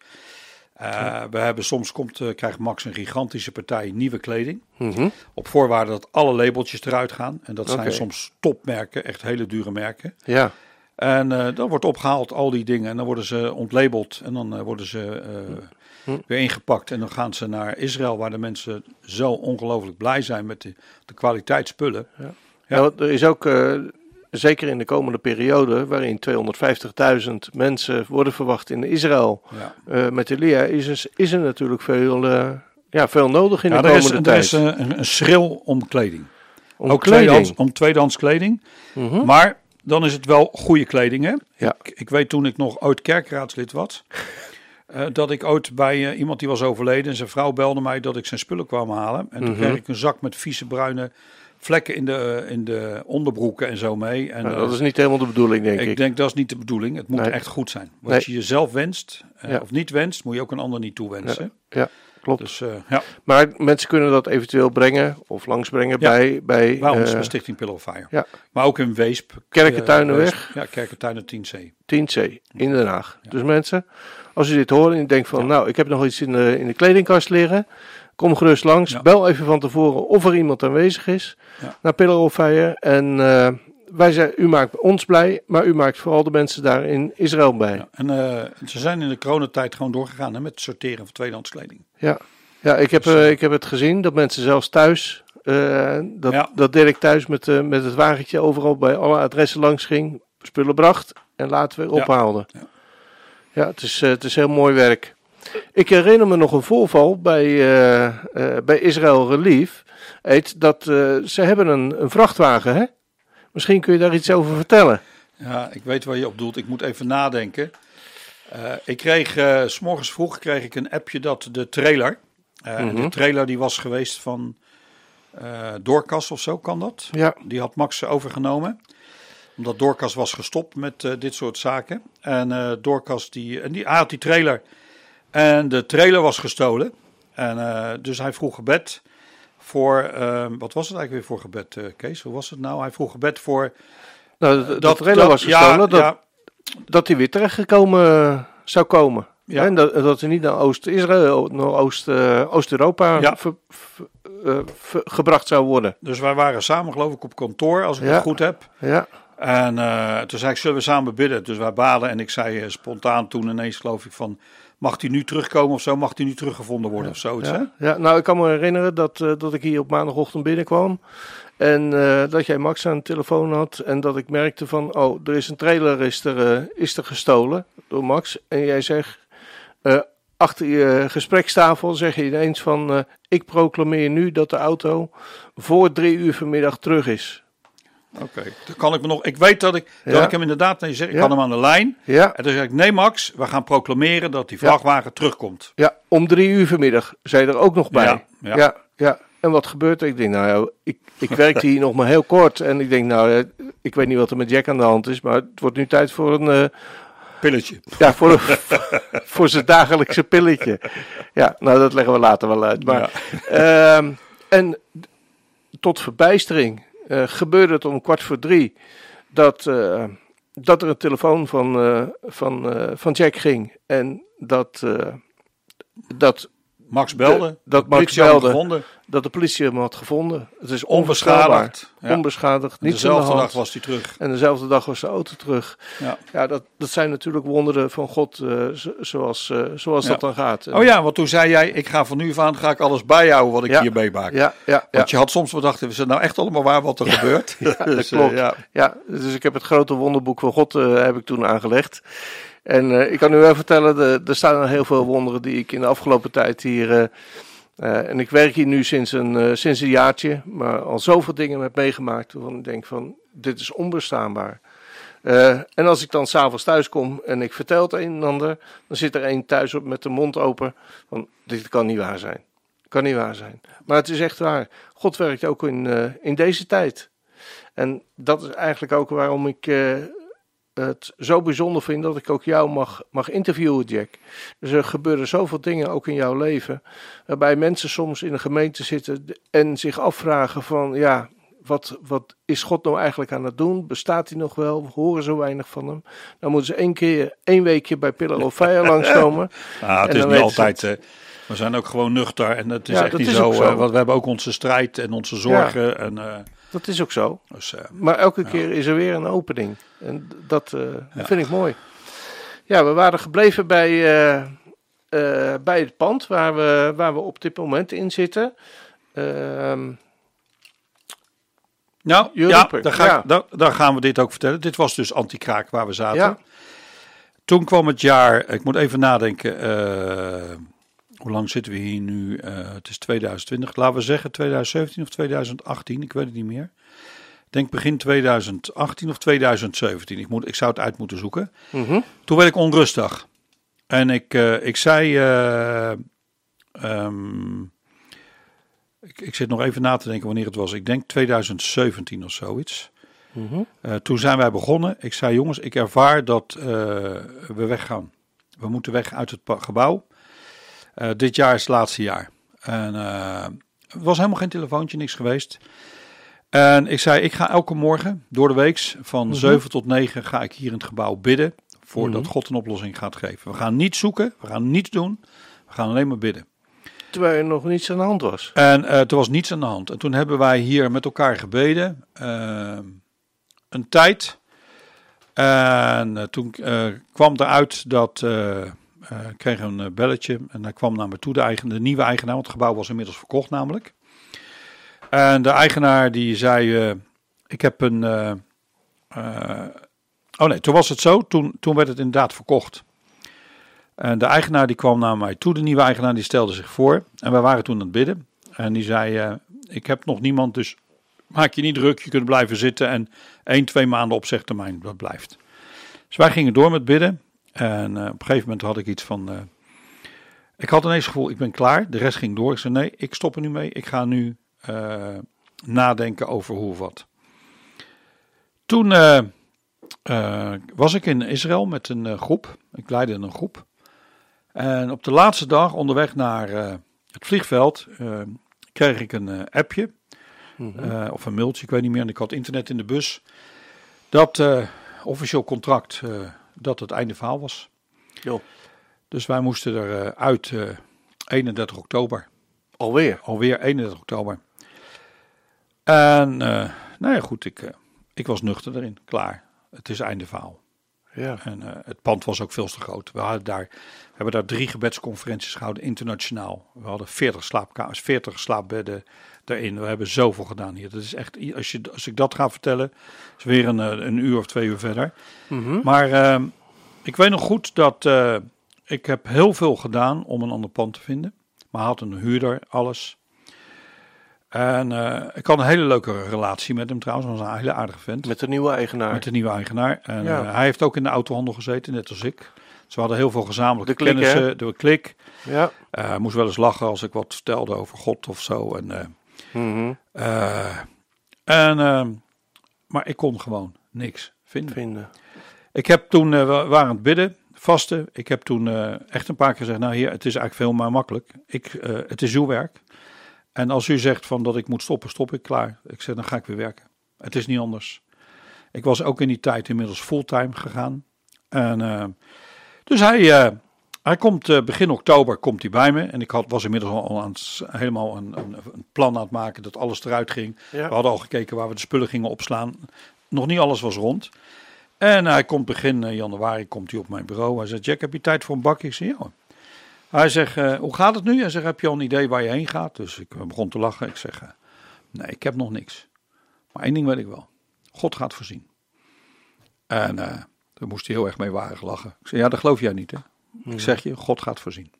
S3: Uh, we hebben soms komt, uh, krijgt Max een gigantische partij nieuwe kleding.
S2: Mhm.
S3: Op voorwaarde dat alle labeltjes eruit gaan. En dat zijn
S2: Oké.
S3: soms topmerken, echt hele dure merken.
S2: Ja,
S3: En uh, dan wordt opgehaald al die dingen. En dan worden ze ontlabeld. En dan uh, worden ze uh,
S2: Hm.
S3: weer ingepakt. En dan gaan ze naar Israël, waar de mensen zo ongelooflijk blij zijn met de, de kwaliteit spullen.
S2: ja.
S3: Ja.
S2: Nou, er is ook, uh, zeker in de komende periode, waarin tweehonderdvijftigduizend mensen worden verwacht in Israël.
S3: Ja.
S2: Uh, met Elia is er, is er natuurlijk veel, uh, ja, veel nodig in
S3: Ja,
S2: de
S3: er is,
S2: komende
S3: er
S2: tijd.
S3: is uh, een, een schril om kleding.
S2: Om
S3: Ook
S2: kleding.
S3: tweedehands, om tweedehands kleding.
S2: Mhm.
S3: Maar dan is het wel goede kleding, hè?
S2: Ja.
S3: Ik, ik weet toen ik nog ooit kerkraadslid was, uh, dat ik ooit bij uh, iemand die was overleden en zijn vrouw belde mij dat ik zijn spullen kwam halen. En toen
S2: Mhm.
S3: kreeg ik een zak met vieze bruine vlekken in de, uh, in de onderbroeken en zo mee. En,
S2: Nou,
S3: uh,
S2: dat is niet helemaal de bedoeling, denk ik.
S3: ik denk dat is niet de bedoeling. Het moet
S2: Nee.
S3: echt goed zijn. Wat
S2: Nee.
S3: je jezelf wenst uh,
S2: Ja.
S3: of niet wenst, moet je ook een ander niet toewensen.
S2: Ja, klopt.
S3: Dus uh, ja,
S2: Maar mensen kunnen dat eventueel brengen of langsbrengen
S3: Ja.
S2: bij, bij
S3: bij ons
S2: uh,
S3: bij Stichting Pillow Fire.
S2: ja.
S3: Maar ook in Weesp.
S2: Kerkentuinenweg.
S3: Uh, ja, Kerkentuinen tien C.
S2: tien C in Den Haag. Dus mensen, als u dit hoort en u denkt van,
S3: Ja.
S2: nou, ik heb nog iets in de, in de kledingkast liggen, kom gerust langs.
S3: Ja.
S2: Bel even van tevoren of er iemand aanwezig is
S3: Ja.
S2: naar Pillow Fire. En uh, wij zijn, u maakt ons blij, maar u maakt vooral de mensen daar in Israël blij.
S3: Ja, en uh, ze zijn in de coronatijd gewoon doorgegaan hè, met het sorteren van tweedehands kleding.
S2: Ja, ja ik, heb,
S3: Dus,
S2: uh,
S3: uh,
S2: ik heb het gezien dat mensen zelfs thuis, uh, dat,
S3: Ja.
S2: dat Dirk thuis met, uh, met het wagentje overal bij alle adressen langs ging, spullen bracht en later weer
S3: Ja.
S2: ophaalde.
S3: Ja.
S2: Ja, het is, uh, het is heel mooi werk. Ik herinner me nog een voorval bij, uh, uh, bij Israël Relief. Heet dat, uh, ze hebben een, een vrachtwagen, hè? Misschien kun je daar iets over vertellen.
S3: Ja, ik weet waar je op doelt. Ik moet even nadenken. Uh, ik kreeg, uh, 's morgens vroeg kreeg ik een appje dat de trailer, uh,
S2: Mhm.
S3: de trailer die was geweest van uh, Doorkas of zo, kan dat?
S2: Ja,
S3: Die had Max overgenomen. Omdat Doorkas was gestopt met uh, dit soort zaken. En uh, Doorkas, die, en die, hij had die trailer. En de trailer was gestolen. En uh, dus hij vroeg gebed voor, uh, wat was het eigenlijk weer voor gebed, uh, Kees? Hoe was het nou? Hij vroeg gebed voor...
S2: nou, de, de
S3: dat
S2: trailer was gestolen,
S3: ja,
S2: dat,
S3: ja,
S2: dat hij weer terechtgekomen uh, zou komen.
S3: Ja.
S2: Hè? En dat, dat hij niet naar Oost-Israël, naar Oost, uh, Oost-Europa
S3: Ja.
S2: ver- ver- uh, ver- gebracht zou worden.
S3: dus wij waren samen geloof ik op kantoor, als ik
S2: Ja.
S3: het goed heb.
S2: Ja,
S3: En uh, toen zei ik, zullen we samen bidden? Dus wij baden en ik zei uh, spontaan toen ineens geloof ik van... Mag hij nu terugkomen of zo? Mag hij nu teruggevonden worden of zoiets, hè?
S2: ja, ja, nou ik kan me herinneren dat, uh, dat ik hier op maandagochtend binnenkwam. En uh, dat jij Max aan de telefoon had. En dat ik merkte van, oh, er is een trailer is er, uh, is er gestolen door Max. En jij zegt, uh, achter je gesprekstafel zeg je ineens van... Uh, ik proclameer nu dat de auto voor drie uur vanmiddag terug is.
S3: Oké, okay. Dan kan ik me nog... Ik weet dat ik,
S2: Ja.
S3: dat ik hem inderdaad... Nee, zeg, ik
S2: Ja.
S3: had hem aan de lijn.
S2: Ja,
S3: En toen zei ik, nee Max, we gaan proclameren dat die vrachtwagen terugkomt.
S2: ja, om drie uur vanmiddag. Zei er ook nog bij.
S3: Ja, ja.
S2: ja, ja. En wat gebeurt er? Ik denk, nou ja, ik, ik werkte hier nog maar heel kort. En ik denk, nou, ja, ik weet niet wat er met Jack aan de hand is. Maar het wordt nu tijd voor een... Uh,
S3: Pilletje.
S2: ja, voor, een, voor zijn dagelijkse pilletje. Ja, nou, dat leggen we later wel uit. Maar, ja. uh, en tot verbijstering uh, gebeurde het om kwart voor drie... dat, uh, dat er een telefoon van, uh, van, uh, van Jack ging. En dat, uh, dat
S3: Max belde.
S2: De, dat
S3: de
S2: Max belde. Dat de politie hem had gevonden. Het is onbeschadigd.
S3: Ja.
S2: Onbeschadigd.
S3: Niets aan de hand. Dezelfde dag was hij terug.
S2: En dezelfde dag was de auto terug.
S3: Ja,
S2: ja dat, dat zijn natuurlijk wonderen van God, uh, zoals, uh, zoals ja. dat dan gaat.
S3: Oh ja, want toen zei jij, ik ga van nu af aan ga ik alles bijhouden wat ik
S2: ja.
S3: hier meemaak.
S2: Ja, ja,
S3: want
S2: ja.
S3: je had soms bedacht, is het nou echt allemaal waar wat er
S2: ja.
S3: gebeurt?
S2: Ja, dat dus, klopt. Uh, ja. ja, dus ik heb het grote wonderboek van God uh, heb ik toen aangelegd. En uh, ik kan u wel vertellen, de, er staan heel veel wonderen die ik in de afgelopen tijd hier... Uh, uh, en ik werk hier nu sinds een, uh, sinds een jaartje, maar al zoveel dingen heb meegemaakt waarvan ik denk van, dit is onbestaanbaar. Uh, en als ik dan s'avonds thuis kom en ik vertel het een en ander, dan zit er een thuis op met de mond open van, dit kan niet waar zijn. Kan niet waar zijn. Maar het is echt waar. God werkt ook in, uh, in deze tijd. En dat is eigenlijk ook waarom ik... Uh, het zo bijzonder vind dat ik ook jou mag, mag interviewen, Jack. Dus er gebeuren zoveel dingen ook in jouw leven, waarbij mensen soms in een gemeente zitten en zich afvragen van, ja, wat, wat is God nou eigenlijk aan het doen? Bestaat hij nog wel? We horen zo weinig van hem. Dan moeten ze één keer, één weekje bij Pillar of Fire langskomen.
S3: Nou, het is niet altijd... Het... We zijn ook gewoon nuchter en het is ja, echt niet zo, zo. Uh, want we hebben ook onze strijd en onze zorgen. Ja. En, uh,
S2: dat is ook zo.
S3: Dus, uh,
S2: maar elke ja. keer is er weer een opening. En dat uh, ja. vind ik mooi. Ja, we waren gebleven bij, uh, uh, bij het pand waar we, waar we op dit moment in zitten. Uh,
S3: nou, ja, daar, ga ja. Ik, daar, daar gaan we dit ook vertellen. Dit was dus Anti-Kraak waar we zaten. Ja. Toen kwam het jaar, ik moet even nadenken... Uh, Hoe lang zitten we hier nu? Uh, het is tweeduizend twintig. Laten we zeggen tweeduizend zeventien of tweeduizend achttien. Ik weet het niet meer. Ik denk begin tweeduizend achttien of tweeduizend zeventien. Ik, moet, ik zou het uit moeten zoeken.
S2: Mm-hmm.
S3: Toen werd ik onrustig. En ik, uh, ik zei... Uh, um, ik, ik zit nog even na te denken wanneer het was. Ik denk tweeduizend zeventien of zoiets.
S2: Mm-hmm.
S3: Uh, toen zijn wij begonnen. Ik zei, jongens, ik ervaar dat uh, we weggaan. We moeten weg uit het gebouw. Uh, dit jaar is het laatste jaar. En uh, er was helemaal geen telefoontje, niks geweest. En ik zei, ik ga elke morgen door de weeks van mm-hmm. zeven tot negen ga ik hier in het gebouw bidden. Voordat mm-hmm. God een oplossing gaat geven. We gaan niet zoeken, we gaan niets doen. We gaan alleen maar bidden.
S2: Terwijl er nog niets aan de hand was.
S3: En uh, er was niets aan de hand. En toen hebben wij hier met elkaar gebeden. Uh, een tijd. En uh, toen uh, kwam eruit dat... Uh, Uh, ik kreeg een uh, belletje en hij kwam naar me toe, de, eigen, de nieuwe eigenaar, want het gebouw was inmiddels verkocht namelijk. En de eigenaar die zei, uh, ik heb een, uh, uh, oh nee, toen was het zo, toen, toen werd het inderdaad verkocht. En de eigenaar die kwam naar mij toe, de nieuwe eigenaar die stelde zich voor en wij waren toen aan het bidden. En die zei, uh, ik heb nog niemand, dus maak je niet druk, je kunt blijven zitten en één, twee maanden opzegtermijn, dat blijft. Dus wij gingen door met bidden. En uh, op een gegeven moment had ik iets van... Uh, ik had ineens het gevoel, ik ben klaar. De rest ging door. Ik zei, nee, ik stop er nu mee. Ik ga nu uh, nadenken over hoe of wat. Toen uh, uh, was ik in Israël met een uh, groep. Ik leidde een groep. En op de laatste dag, onderweg naar uh, het vliegveld, uh, kreeg ik een uh, appje. Mm-hmm. Uh, of een mailtje, ik weet niet meer. En ik had internet in de bus. Dat uh, officieel contract... Uh, dat het einde verhaal was.
S2: Jo.
S3: Dus wij moesten er uh, uit uh, eenendertig oktober.
S2: Alweer?
S3: Alweer eenendertig oktober. En uh, nou ja, goed, ik, uh, ik was nuchter erin. Klaar. Het is einde verhaal.
S2: Ja.
S3: En uh, het pand was ook veel te groot. We, hadden daar, we hebben daar drie gebedsconferenties gehouden, internationaal. We hadden veertig slaapkamers, veertig slaapbedden erin. We hebben zoveel gedaan hier. Dat is echt, als, je, als ik dat ga vertellen, is weer een, een uur of twee uur verder.
S2: Mm-hmm.
S3: Maar uh, ik weet nog goed dat uh, ik heb heel veel gedaan om een ander pand te vinden. Maar had een huurder, alles. En uh, ik had een hele leuke relatie met hem trouwens. Hij was een hele aardige vent.
S2: Met de nieuwe eigenaar.
S3: Met de nieuwe eigenaar. En
S2: ja.
S3: uh, hij heeft ook in de autohandel gezeten, net als ik. Dus we hadden heel veel gezamenlijke
S2: de klik,
S3: kennissen.
S2: Hè?
S3: De klik.
S2: Ja.
S3: Hij uh, moest wel eens lachen als ik wat vertelde over God of zo. En, uh,
S2: mm-hmm.
S3: uh, en, uh, maar ik kon gewoon niks vinden.
S2: vinden.
S3: Ik heb toen, uh, we waren aan het bidden, vasten. Ik heb toen uh, echt een paar keer gezegd, nou heer, het is eigenlijk veel maar makkelijk. Ik, uh, het is uw werk. En als u zegt van dat ik moet stoppen, stop ik, klaar. Ik zeg, dan ga ik weer werken. Het is niet anders. Ik was ook in die tijd inmiddels fulltime gegaan. En, uh, dus hij, uh, Hij komt uh, begin oktober komt hij bij me. En ik had, was inmiddels al aan het, helemaal een, een, een plan aan het maken dat alles eruit ging.
S2: Ja.
S3: We hadden al gekeken waar we de spullen gingen opslaan. Nog niet alles was rond. En hij komt begin uh, januari komt hij op mijn bureau. Hij zegt, Jack, heb je tijd voor een bakje? Ik zeg, ja. Hij zegt, uh, hoe gaat het nu? Hij zegt, heb je al een idee waar je heen gaat? Dus ik uh, begon te lachen. Ik zeg, uh, nee, ik heb nog niks. Maar één ding weet ik wel. God gaat voorzien. En uh, daar moest hij heel erg mee wagen lachen. Ik zeg, ja, dat geloof jij niet, hè? Hmm. Ik zeg je, God gaat voorzien.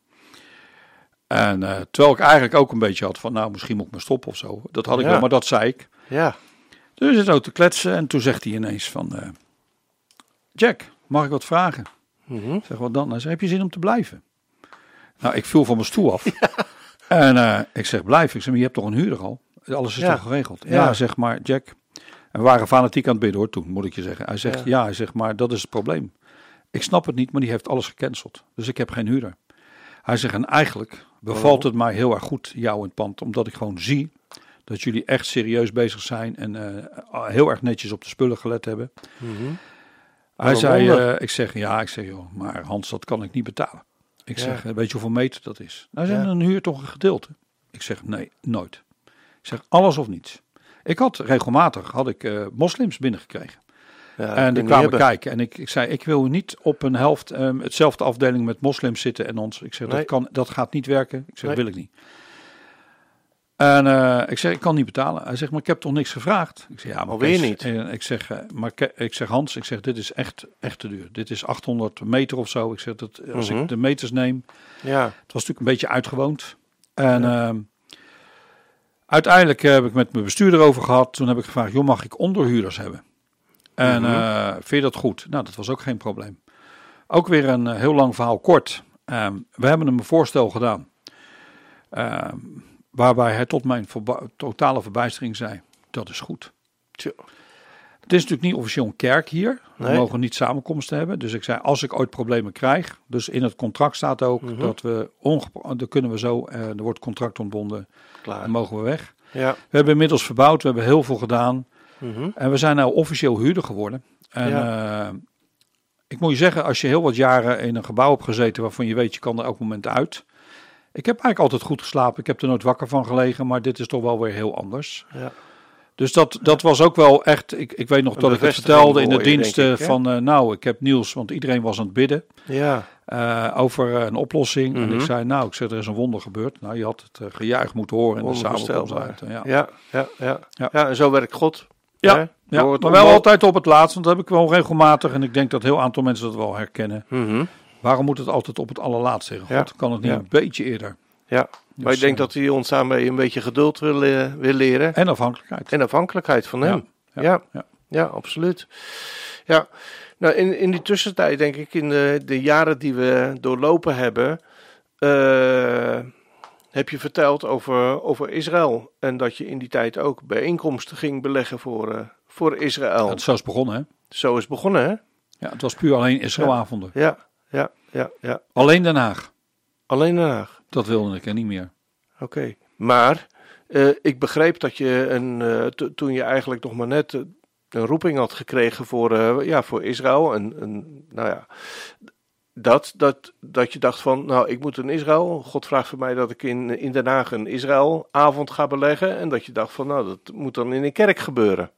S3: En uh, terwijl ik eigenlijk ook een beetje had van, nou, misschien moet ik me stoppen of zo. Dat had ik ja. wel, maar dat zei ik.
S2: Ja.
S3: Dus we zitten ook te kletsen en toen zegt hij ineens van, uh, Jack, mag ik wat vragen?
S2: Mm-hmm.
S3: Ik zeg, wat dan? Hij zegt, heb je zin om te blijven? Nou, ik viel van mijn stoel af. Ja. En uh, ik zeg, blijf. Ik zeg, maar je hebt toch een huurder al? Alles is ja. toch geregeld? Ja. ja, zeg maar, Jack. En we waren fanatiek aan het bidden hoor, toen moet ik je zeggen. Hij zegt, ja, ja hij zegt, maar dat is het probleem. Ik snap het niet, maar die heeft alles gecanceld. Dus ik heb geen huurder. Hij zegt, en eigenlijk bevalt het mij heel erg goed, jou in het pand. Omdat ik gewoon zie dat jullie echt serieus bezig zijn. En uh, heel erg netjes op de spullen gelet hebben.
S2: Mm-hmm.
S3: Hij zei, uh, ik zeg, ja, ik zeg, joh, maar Hans, dat kan ik niet betalen. Ik
S2: ja. zeg,
S3: weet je hoeveel meter dat is? Hij zei,
S2: ja.
S3: dan huur toch een gedeelte. Ik zeg, nee, nooit. Ik zeg, alles of niets. Ik had regelmatig had ik uh, moslims binnengekregen. Ja, en die kwamen kijken. En ik, ik zei, ik wil niet op een helft um, hetzelfde afdeling met moslims zitten en ons. Ik zeg, nee. dat, kan, dat gaat niet werken. Ik zeg, nee. wil ik niet. En uh, ik zeg, ik kan niet betalen. Hij zegt, maar ik heb toch niks gevraagd? Ik zeg, ja, maar
S2: alweer niet.
S3: En ik zeg, uh, maar ik zeg, Hans, ik zeg, dit is echt, echt te duur. Dit is achthonderd meter of zo. Ik zeg, dat, als mm-hmm. ik de meters neem.
S2: Ja.
S3: Het was natuurlijk een beetje uitgewoond. En ja. uh, uiteindelijk heb ik met mijn bestuurder over gehad. Toen heb ik gevraagd, joh, mag ik onderhuurders hebben? En uh, mm-hmm. vind je dat goed? Nou, dat was ook geen probleem. Ook weer een uh, heel lang verhaal kort. Um, we hebben hem een voorstel gedaan. Um, waarbij hij tot mijn verba- totale verbijstering zei, dat is goed.
S2: Tja.
S3: Het is natuurlijk niet officieel een kerk hier.
S2: Nee.
S3: We mogen niet samenkomsten hebben. Dus ik zei, als ik ooit problemen krijg. Dus in het contract staat ook mm-hmm. dat we, onge- dan kunnen we zo, uh, er wordt contract ontbonden.
S2: Klaar.
S3: Dan mogen we weg.
S2: Ja.
S3: We hebben inmiddels verbouwd, we hebben heel veel gedaan.
S2: Mm-hmm.
S3: En we zijn nou officieel huurder geworden. En ja. uh, ik moet je zeggen, als je heel wat jaren in een gebouw hebt gezeten waarvan je weet, je kan er elk moment uit. Ik heb eigenlijk altijd goed geslapen. Ik heb er nooit wakker van gelegen, maar dit is toch wel weer heel anders.
S2: Ja.
S3: Dus dat, dat was ook wel echt, ik, ik weet nog een dat ik het vertelde in de diensten van, uh, nou, ik heb Niels, want iedereen was aan het bidden.
S2: Ja.
S3: Uh, over uh, een oplossing.
S2: Mm-hmm.
S3: En ik zei, nou, ik zeg, er is een wonder gebeurd. Nou, je had het uh, gejuich moeten horen in de samenkomst.
S2: Ja. Ja, ja, ja. Ja. ja, en zo werkt God.
S3: Ja,
S2: hè?
S3: ja maar wel omhoog. Altijd op het laatst, want dat heb ik wel regelmatig. En ik denk dat een heel aantal mensen dat wel herkennen.
S2: Mm-hmm.
S3: Waarom moet het altijd op het allerlaatst zeggen? God, ja. Kan het niet ja. een beetje eerder?
S2: Ja, dus, maar ik denk uh, dat hij ons daarmee een beetje geduld wil, uh, wil leren.
S3: En afhankelijkheid.
S2: En afhankelijkheid van hem. Ja, ja, ja. ja. ja absoluut. Ja, nou in, in die tussentijd denk ik, in de, de jaren die we doorlopen hebben, uh, heb je verteld over, over Israël. En dat je in die tijd ook bijeenkomsten ging beleggen voor, uh, voor Israël.
S3: Ja, zo is begonnen, hè?
S2: Zo is het begonnen, hè?
S3: Ja, het was puur alleen Israëlavonden.
S2: Ja, ja, ja, ja.
S3: Alleen Den Haag.
S2: Alleen Den Haag.
S3: Dat wilde ik er niet meer.
S2: Oké, okay. Maar uh, ik begreep dat je een, uh, to, toen je eigenlijk nog maar net uh, een roeping had gekregen voor, uh, ja, voor Israël. En, en nou ja, dat, dat, dat je dacht van, nou ik moet in Israël. God vraagt van mij dat ik in, in Den Haag een Israëlavond ga beleggen. En dat je dacht van, nou dat moet dan in een kerk gebeuren.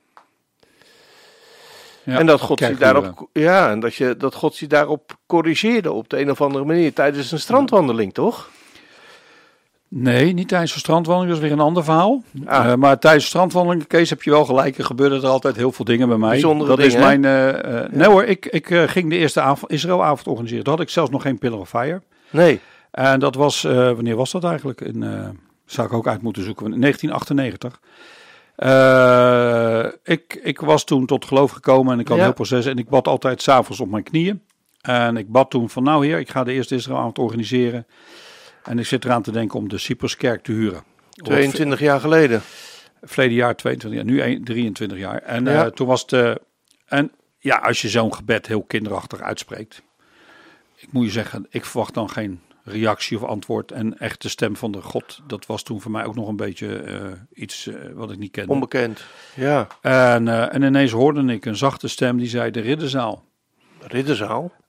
S2: Ja, en dat God je daarop, ja, en dat je dat God je daarop corrigeerde op de een of andere manier tijdens een strandwandeling, toch?
S3: Nee, niet tijdens een strandwandeling, dat is weer een ander verhaal.
S2: Ah.
S3: Uh, maar tijdens een strandwandeling, Kees, heb je wel gelijk, er gebeurden er altijd heel veel dingen bij mij.
S2: Bijzondere
S3: dat
S2: dingen,
S3: is mijn. Uh, uh,
S2: ja.
S3: Nee hoor, ik, ik uh, ging de eerste avond, Israëlavond organiseren. Toen had ik zelfs nog geen Pillar of Fire.
S2: Nee.
S3: En dat was, uh, wanneer was dat eigenlijk? In, uh, zou ik ook uit moeten zoeken, in negentien achtennegentig. Uh, ik, ik was toen tot geloof gekomen en ik had ja. een heel proces. En ik bad altijd 's avonds op mijn knieën. En ik bad toen van, nou heer, ik ga de eerste Israëlavond organiseren. En ik zit eraan te denken om de Cypruskerk te huren.
S2: tweeëntwintig jaar geleden.
S3: Verleden jaar tweeëntwintig jaar, nu drieëntwintig jaar. En
S2: ja.
S3: uh, toen was het... Uh, en ja, als je zo'n gebed heel kinderachtig uitspreekt. Ik moet je zeggen, ik verwacht dan geen reactie of antwoord. En echt de stem van de God, dat was toen voor mij ook nog een beetje uh, iets uh, wat ik niet kende.
S2: Onbekend, ja.
S3: En, uh, en ineens hoorde ik een zachte stem die zei, de ridderzaal.
S2: Ridderzaal?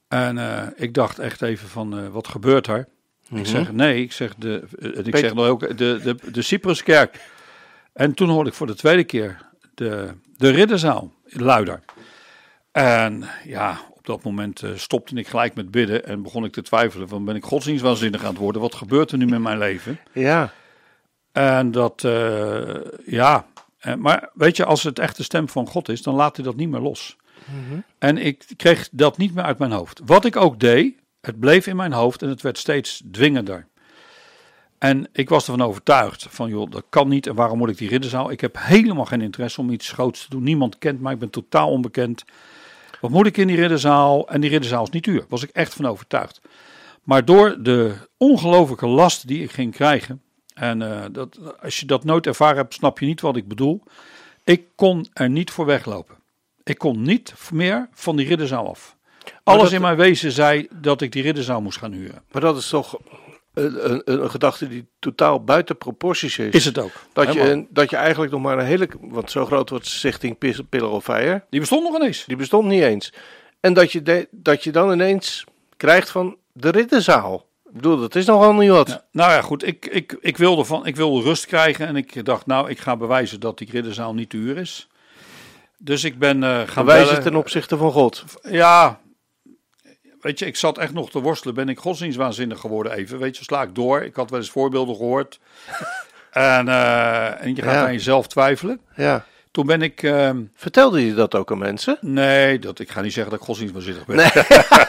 S3: En uh, ik dacht echt even van, uh, wat gebeurt er? Mm-hmm. Ik zeg, nee, ik zeg, de, uh, ik zeg nog ook de, de, de Cypruskerk. En toen hoorde ik voor de tweede keer de, de ridderzaal luider. En ja, op dat moment uh, stopte ik gelijk met bidden en begon ik te twijfelen van, ben ik godsdienstwaanzinnig aan het worden? Wat gebeurt er nu met mijn leven?
S2: Ja.
S3: En dat, uh, ja, uh, maar weet je, als het echt de stem van God is, dan laat hij dat niet meer los. Mm-hmm. En ik kreeg dat niet meer uit mijn hoofd. Wat ik ook deed, het bleef in mijn hoofd en het werd steeds dwingender. En ik was ervan overtuigd van, joh, dat kan niet en waarom moet ik die ridderzaal? Ik heb helemaal geen interesse om iets groots te doen. Niemand kent mij, ik ben totaal onbekend. Wat moet ik in die ridderzaal? En die ridderzaal is niet duur, was ik echt van overtuigd. Maar door de ongelofelijke last die ik ging krijgen, en uh, dat, als je dat nooit ervaren hebt, snap je niet wat ik bedoel. Ik kon er niet voor weglopen. Ik kon niet meer van die ridderzaal af. Alles dat, in mijn wezen zei dat ik die ridderzaal moest gaan huren.
S2: Maar dat is toch een, een, een gedachte die totaal buiten proporties is.
S3: Is het ook.
S2: Dat je, dat je eigenlijk nog maar een hele, want zo groot wordt Stichting Pillar of Fire.
S3: Die bestond nog ineens.
S2: Die bestond niet eens. En dat je, de, dat je dan ineens krijgt van de ridderzaal. Ik bedoel, dat is nogal niet wat.
S3: Ja, nou ja, goed. Ik, ik, ik, wilde van, ik wilde rust krijgen en ik dacht, nou, ik ga bewijzen dat die ridderzaal niet duur is. Dus ik ben uh, gaan
S2: bewijzen
S3: bellen.
S2: ten opzichte van God.
S3: Ja, weet je, ik zat echt nog te worstelen. Ben ik godsdienstwaanzinnig geworden even? Weet je, sla ik door. Ik had wel eens voorbeelden gehoord. en, uh, en je gaat ja. aan jezelf twijfelen.
S2: Ja.
S3: Toen ben ik... Uh,
S2: Vertelde je dat ook aan mensen?
S3: Nee, dat, ik ga niet zeggen dat ik godsdienstwaanzinnig ben.
S2: Nee.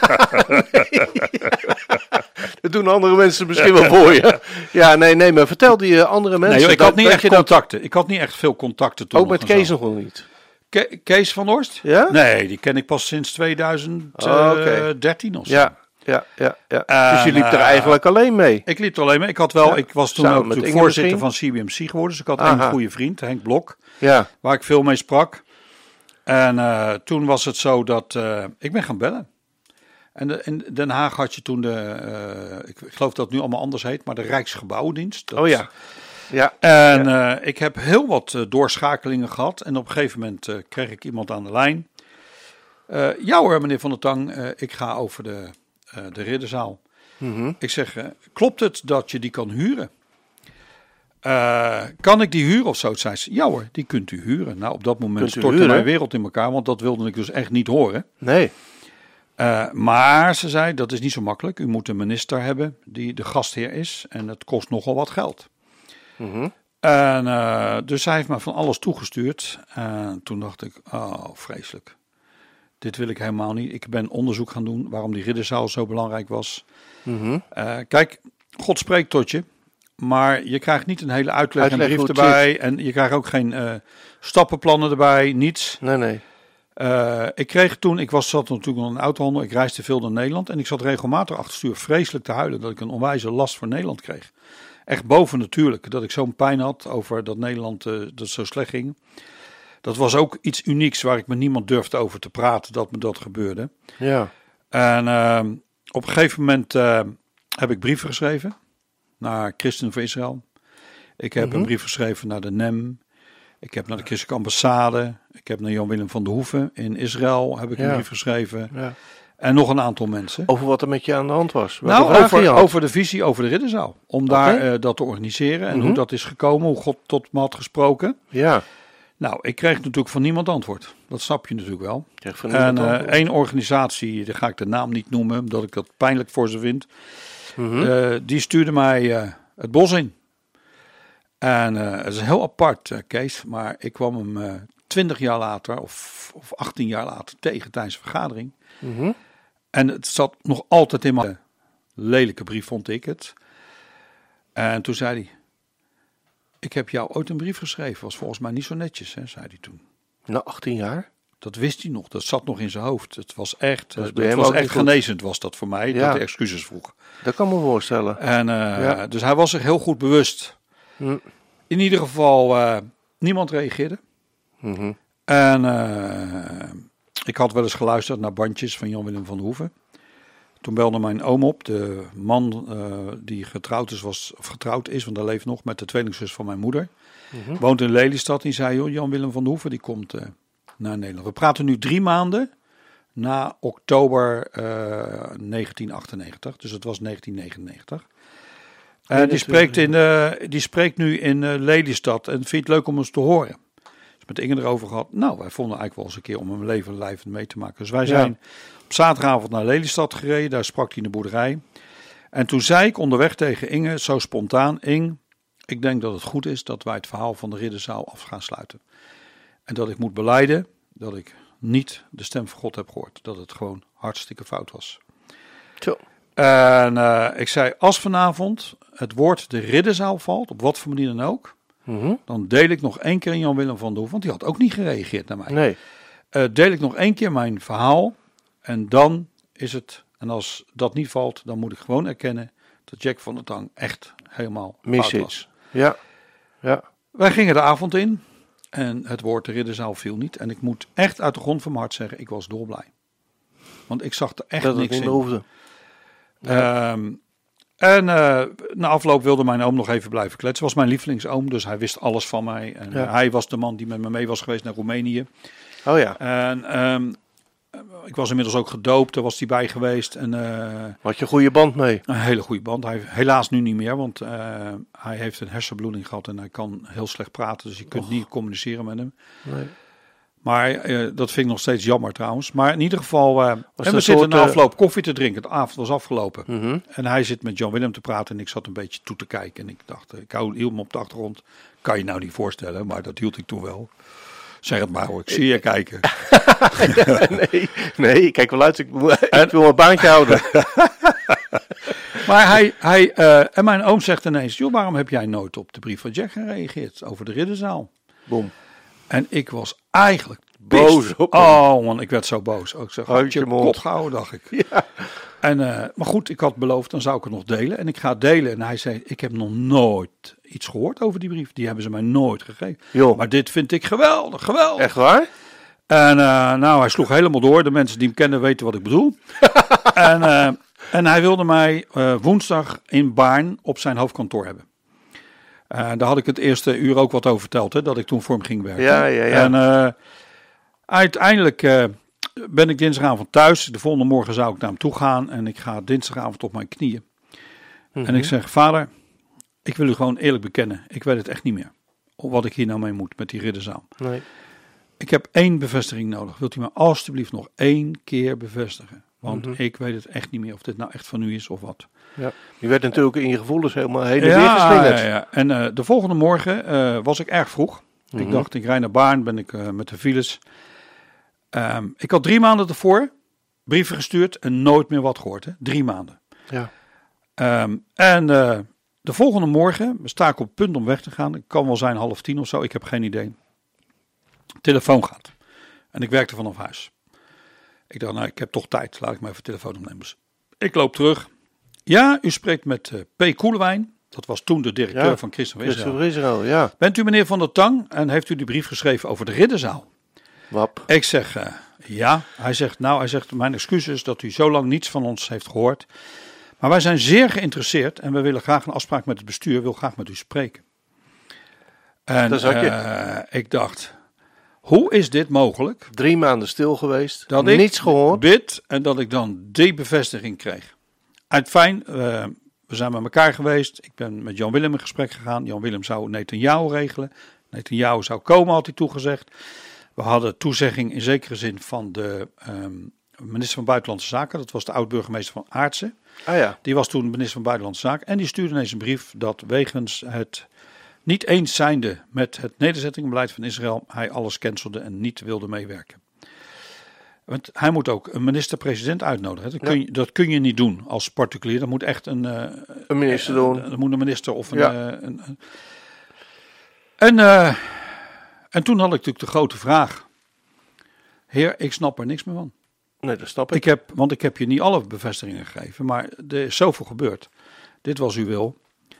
S2: Dat doen andere mensen misschien wel voor je. Ja, nee, nee, maar vertelde je andere mensen...
S3: Nee, joh, ik
S2: dat,
S3: had niet
S2: dat
S3: echt
S2: je
S3: contacten.
S2: Dat...
S3: Ik had niet echt veel contacten toen.
S2: Ook met Kees nog wel niet?
S3: Ke- Kees van Horst?
S2: Ja?
S3: Nee, die ken ik pas sinds tweeduizend dertien oh, okay. of zo.
S2: Ja, ja, ja. ja. Uh, dus je liep er uh, eigenlijk alleen mee?
S3: Ik liep er alleen mee. Ik had wel, ja, ik was toen ook natuurlijk voorzitter misschien? van C B M C geworden. Dus ik had Aha. een goede vriend, Henk Blok, ja. waar ik veel mee sprak. En uh, toen was het zo dat uh, ik ben gaan bellen. En de, in Den Haag had je toen de, uh, ik, ik geloof dat het nu allemaal anders heet, maar de Rijksgebouwdienst. Dat,
S2: oh ja. Ja.
S3: En
S2: ja.
S3: Uh, ik heb heel wat uh, doorschakelingen gehad. En op een gegeven moment uh, kreeg ik iemand aan de lijn. Uh, ja hoor, meneer Van der Tang, uh, ik ga over de, uh, de ridderzaal. Mm-hmm. Ik zeg, uh, klopt het dat je die kan huren? Uh, kan ik die huren of zo? Zei ze, ja hoor, die kunt u huren. Nou, op dat moment stortte mijn wereld in elkaar, want dat wilde ik dus echt niet horen.
S2: Nee.
S3: Uh, maar ze zei, dat is niet zo makkelijk. U moet een minister hebben die de gastheer is en het kost nogal wat geld. Mm-hmm. En uh, dus hij heeft me van alles toegestuurd. En toen dacht ik, oh vreselijk. Dit wil ik helemaal niet. Ik ben onderzoek gaan doen waarom die ridderzaal zo belangrijk was. Mm-hmm. Uh, kijk, God spreekt tot je. Maar je krijgt niet een hele uitleg, uitleg en brief erbij. En je krijgt ook geen uh, stappenplannen erbij, niets.
S2: Nee, nee.
S3: Uh, ik kreeg toen, ik was, zat natuurlijk nog in een autohandel. Ik reisde veel door Nederland. En ik zat regelmatig achter stuur vreselijk te huilen dat ik een onwijze last voor Nederland kreeg. Echt bovennatuurlijk, dat ik zo'n pijn had over dat Nederland uh, dat zo slecht ging. Dat was ook iets unieks waar ik met niemand durfde over te praten, dat me dat gebeurde.
S2: Ja.
S3: En uh, op een gegeven moment uh, heb ik brieven geschreven naar Christen voor Israël. Ik heb mm-hmm. een brief geschreven naar de N E M. Ik heb naar de Christelijke Ambassade. Ik heb naar Jan Willem van de Hoeven in Israël heb ik ja. een brief geschreven. Ja. En nog een aantal mensen.
S2: Over wat er met je aan de hand was?
S3: Welke nou, over, over de visie over de ridderzaal. Om okay. daar uh, dat te organiseren en mm-hmm. hoe dat is gekomen, hoe God tot me had gesproken.
S2: Ja.
S3: Nou, ik kreeg natuurlijk van niemand antwoord. Dat snap je natuurlijk wel.
S2: Van
S3: en uh, één organisatie, daar ga ik de naam niet noemen, omdat ik dat pijnlijk voor ze vind. Mm-hmm. Uh, die stuurde mij uh, het bos in. En uh, het is heel apart, uh, Kees, maar ik kwam hem uh, twintig jaar later of, of achttien jaar later tegen tijdens een vergadering. Mm-hmm. En het zat nog altijd in mijn lelijke brief, vond ik het. En toen zei hij, ik heb jou ooit een brief geschreven, was volgens mij niet zo netjes, hè, zei hij toen.
S2: Na achttien jaar?
S3: Dat wist hij nog, dat zat nog in zijn hoofd. Het was echt, het was, was echt genezend was dat voor mij, ja. dat hij excuses vroeg.
S2: Dat kan me voorstellen.
S3: En, uh, ja. Dus hij was zich heel goed bewust. Mm. In ieder geval, uh, niemand reageerde. Mm-hmm. En uh, ik had wel eens geluisterd naar bandjes van Jan Willem van de Hoeven. Toen belde mijn oom op, de man uh, die getrouwd is, was, of getrouwd is, want hij leeft nog met de tweelingzus van mijn moeder. Mm-hmm. Woont in Lelystad. Die zei, joh, Jan Willem van de Hoeven, die komt uh, naar Nederland. We praten nu drie maanden na oktober uh, negentien achtennegentig. Dus het was negentien negenennegentig. Uh, die, spreekt in, uh, die spreekt nu in uh, Lelystad en vindt het leuk om ons te horen. Dus met Inge erover gehad. Nou, wij vonden eigenlijk wel eens een keer om hem leven lijvend mee te maken. Dus wij zijn ja. op zaterdagavond naar Lelystad gereden. Daar sprak hij in de boerderij. En toen zei ik onderweg tegen Inge, zo spontaan, Ing, ik denk dat het goed is dat wij het verhaal van de Ridderzaal af gaan sluiten. En dat ik moet belijden dat ik niet de stem van God heb gehoord. Dat het gewoon hartstikke fout was.
S2: Zo.
S3: En uh, ik zei, als vanavond het woord de Ridderzaal valt, op wat voor manier dan ook, mm-hmm. dan deel ik nog één keer in Jan Willem van der Hoef, want die had ook niet gereageerd naar mij.
S2: Nee.
S3: Uh, deel ik nog één keer mijn verhaal en dan is het, en als dat niet valt, dan moet ik gewoon erkennen dat Jack van der Tang echt helemaal
S2: mis
S3: fout
S2: is.
S3: was.
S2: Ja. Ja.
S3: Wij gingen de avond in en het woord de Ridderzaal viel niet. En ik moet echt uit de grond van mijn hart zeggen, ik was dolblij. Want ik zag er echt
S2: dat
S3: niks
S2: het
S3: in.
S2: Hoefde.
S3: Ja. Um, en uh, na afloop wilde mijn oom nog even blijven kletsen. Was mijn lievelingsoom, dus hij wist alles van mij. En ja. uh, hij was de man die met me mee was geweest naar Roemenië.
S2: Oh ja.
S3: En um, ik was inmiddels ook gedoopt, daar was hij bij geweest. En, uh,
S2: had je een goede band mee?
S3: Een hele goede band. Hij, helaas nu niet meer, want uh, hij heeft een hersenbloeding gehad en hij kan heel slecht praten. Dus je kunt Och. niet communiceren met hem. Nee. Maar uh, dat vind ik nog steeds jammer trouwens. Maar in ieder geval, uh, en we zitten na afloop koffie te drinken. De avond was afgelopen. Mm-hmm. En hij zit met Jan Willem te praten en ik zat een beetje toe te kijken. En ik dacht, ik hou hield me op de achtergrond. Kan je nou niet voorstellen, maar dat hield ik toen wel. Zeg het maar hoor, ik zie je kijken.
S2: nee, nee, ik kijk wel uit. Ik, ik wil mijn baantje houden.
S3: Maar hij, hij uh, en mijn oom zegt ineens, joh, waarom heb jij nooit op de brief van Jack gereageerd over de Ridderzaal?
S2: Boom.
S3: En ik was eigenlijk
S2: boos op
S3: hem. Oh man, ik werd zo boos. Ik zeg, had je kop gehouden, dacht ik.
S2: Ja.
S3: En, uh, maar goed, ik had beloofd, dan zou ik het nog delen. En ik ga het delen. En hij zei, ik heb nog nooit iets gehoord over die brief. Die hebben ze mij nooit gegeven.
S2: Jo.
S3: Maar dit vind ik geweldig, geweldig.
S2: Echt waar?
S3: En uh, nou, hij sloeg helemaal door. De mensen die hem kennen weten wat ik bedoel. en, uh, en hij wilde mij uh, woensdag in Baarn op zijn hoofdkantoor hebben. Uh, daar had ik het eerste uur ook wat over verteld, hè, dat ik toen voor hem ging werken.
S2: Ja, ja, ja.
S3: En uh, uiteindelijk uh, ben ik dinsdagavond thuis. De volgende morgen zou ik naar hem toe gaan. En ik ga dinsdagavond op mijn knieën. Mm-hmm. En ik zeg, vader, ik wil u gewoon eerlijk bekennen. Ik weet het echt niet meer. Wat ik hier nou mee moet met die Ridderzaal.
S2: Nee.
S3: Ik heb één bevestiging nodig. Wilt u me alstublieft nog één keer bevestigen? Want mm-hmm. ik weet het echt niet meer of dit nou echt van u is of wat.
S2: Ja. Je werd natuurlijk in je gevoelens helemaal heen en ja, weer geslingerd.
S3: Ja, ja. En uh, de volgende morgen uh, was ik erg vroeg. Mm-hmm. Ik dacht, ik rijd naar Baarn, ben ik uh, met de files. Um, ik had drie maanden ervoor brieven gestuurd en nooit meer wat gehoord. Hè? Drie maanden.
S2: Ja.
S3: Um, en uh, de volgende morgen sta ik op het punt om weg te gaan. Het kan wel zijn half tien of zo, ik heb geen idee. Telefoon gaat. En ik werkte vanaf huis. Ik dacht, nou, ik heb toch tijd. Laat ik maar even telefoon opnemen. Dus ik loop terug. Ja, u spreekt met uh, P. Koelewijn. Dat was toen de directeur ja, van Christen van Israël.
S2: Israël ja.
S3: Bent u meneer Van der Tang en heeft u die brief geschreven over de Ridderzaal?
S2: Wap.
S3: Ik zeg, uh, ja. Hij zegt, nou, hij zegt, mijn excuses dat u zo lang niets van ons heeft gehoord. Maar wij zijn zeer geïnteresseerd en we willen graag een afspraak met het bestuur. Wil graag met u spreken. En
S2: dat zag je.
S3: Uh, ik dacht, hoe is dit mogelijk?
S2: Drie maanden stil geweest,
S3: dat
S2: niets
S3: ik
S2: gehoord.
S3: Bid en dat ik dan die bevestiging kreeg. Uit fijn, uh, we zijn met elkaar geweest. Ik ben met Jan Willem in gesprek gegaan. Jan Willem zou Netanyahu regelen. Netanyahu zou komen, had hij toegezegd. We hadden toezegging in zekere zin van de um, minister van Buitenlandse Zaken. Dat was de oud-burgemeester van Aartsen.
S2: Ah, ja.
S3: Die was toen minister van Buitenlandse Zaken. En die stuurde ineens een brief dat wegens het niet eens zijnde met het nederzettingenbeleid van Israël hij alles cancelde en niet wilde meewerken. Want hij moet ook een minister-president uitnodigen. Dat kun, ja. je, dat kun je niet doen als particulier. Dat moet echt een, uh,
S2: een minister doen.
S3: Dat moet een minister of een...
S2: Ja.
S3: Uh, een, een en, uh, en toen had ik natuurlijk de grote vraag. Heer, ik snap er niks meer van.
S2: Nee, dat snap ik.
S3: ik heb, want ik heb je niet alle bevestigingen gegeven. Maar er is zoveel gebeurd. Dit was uw wil.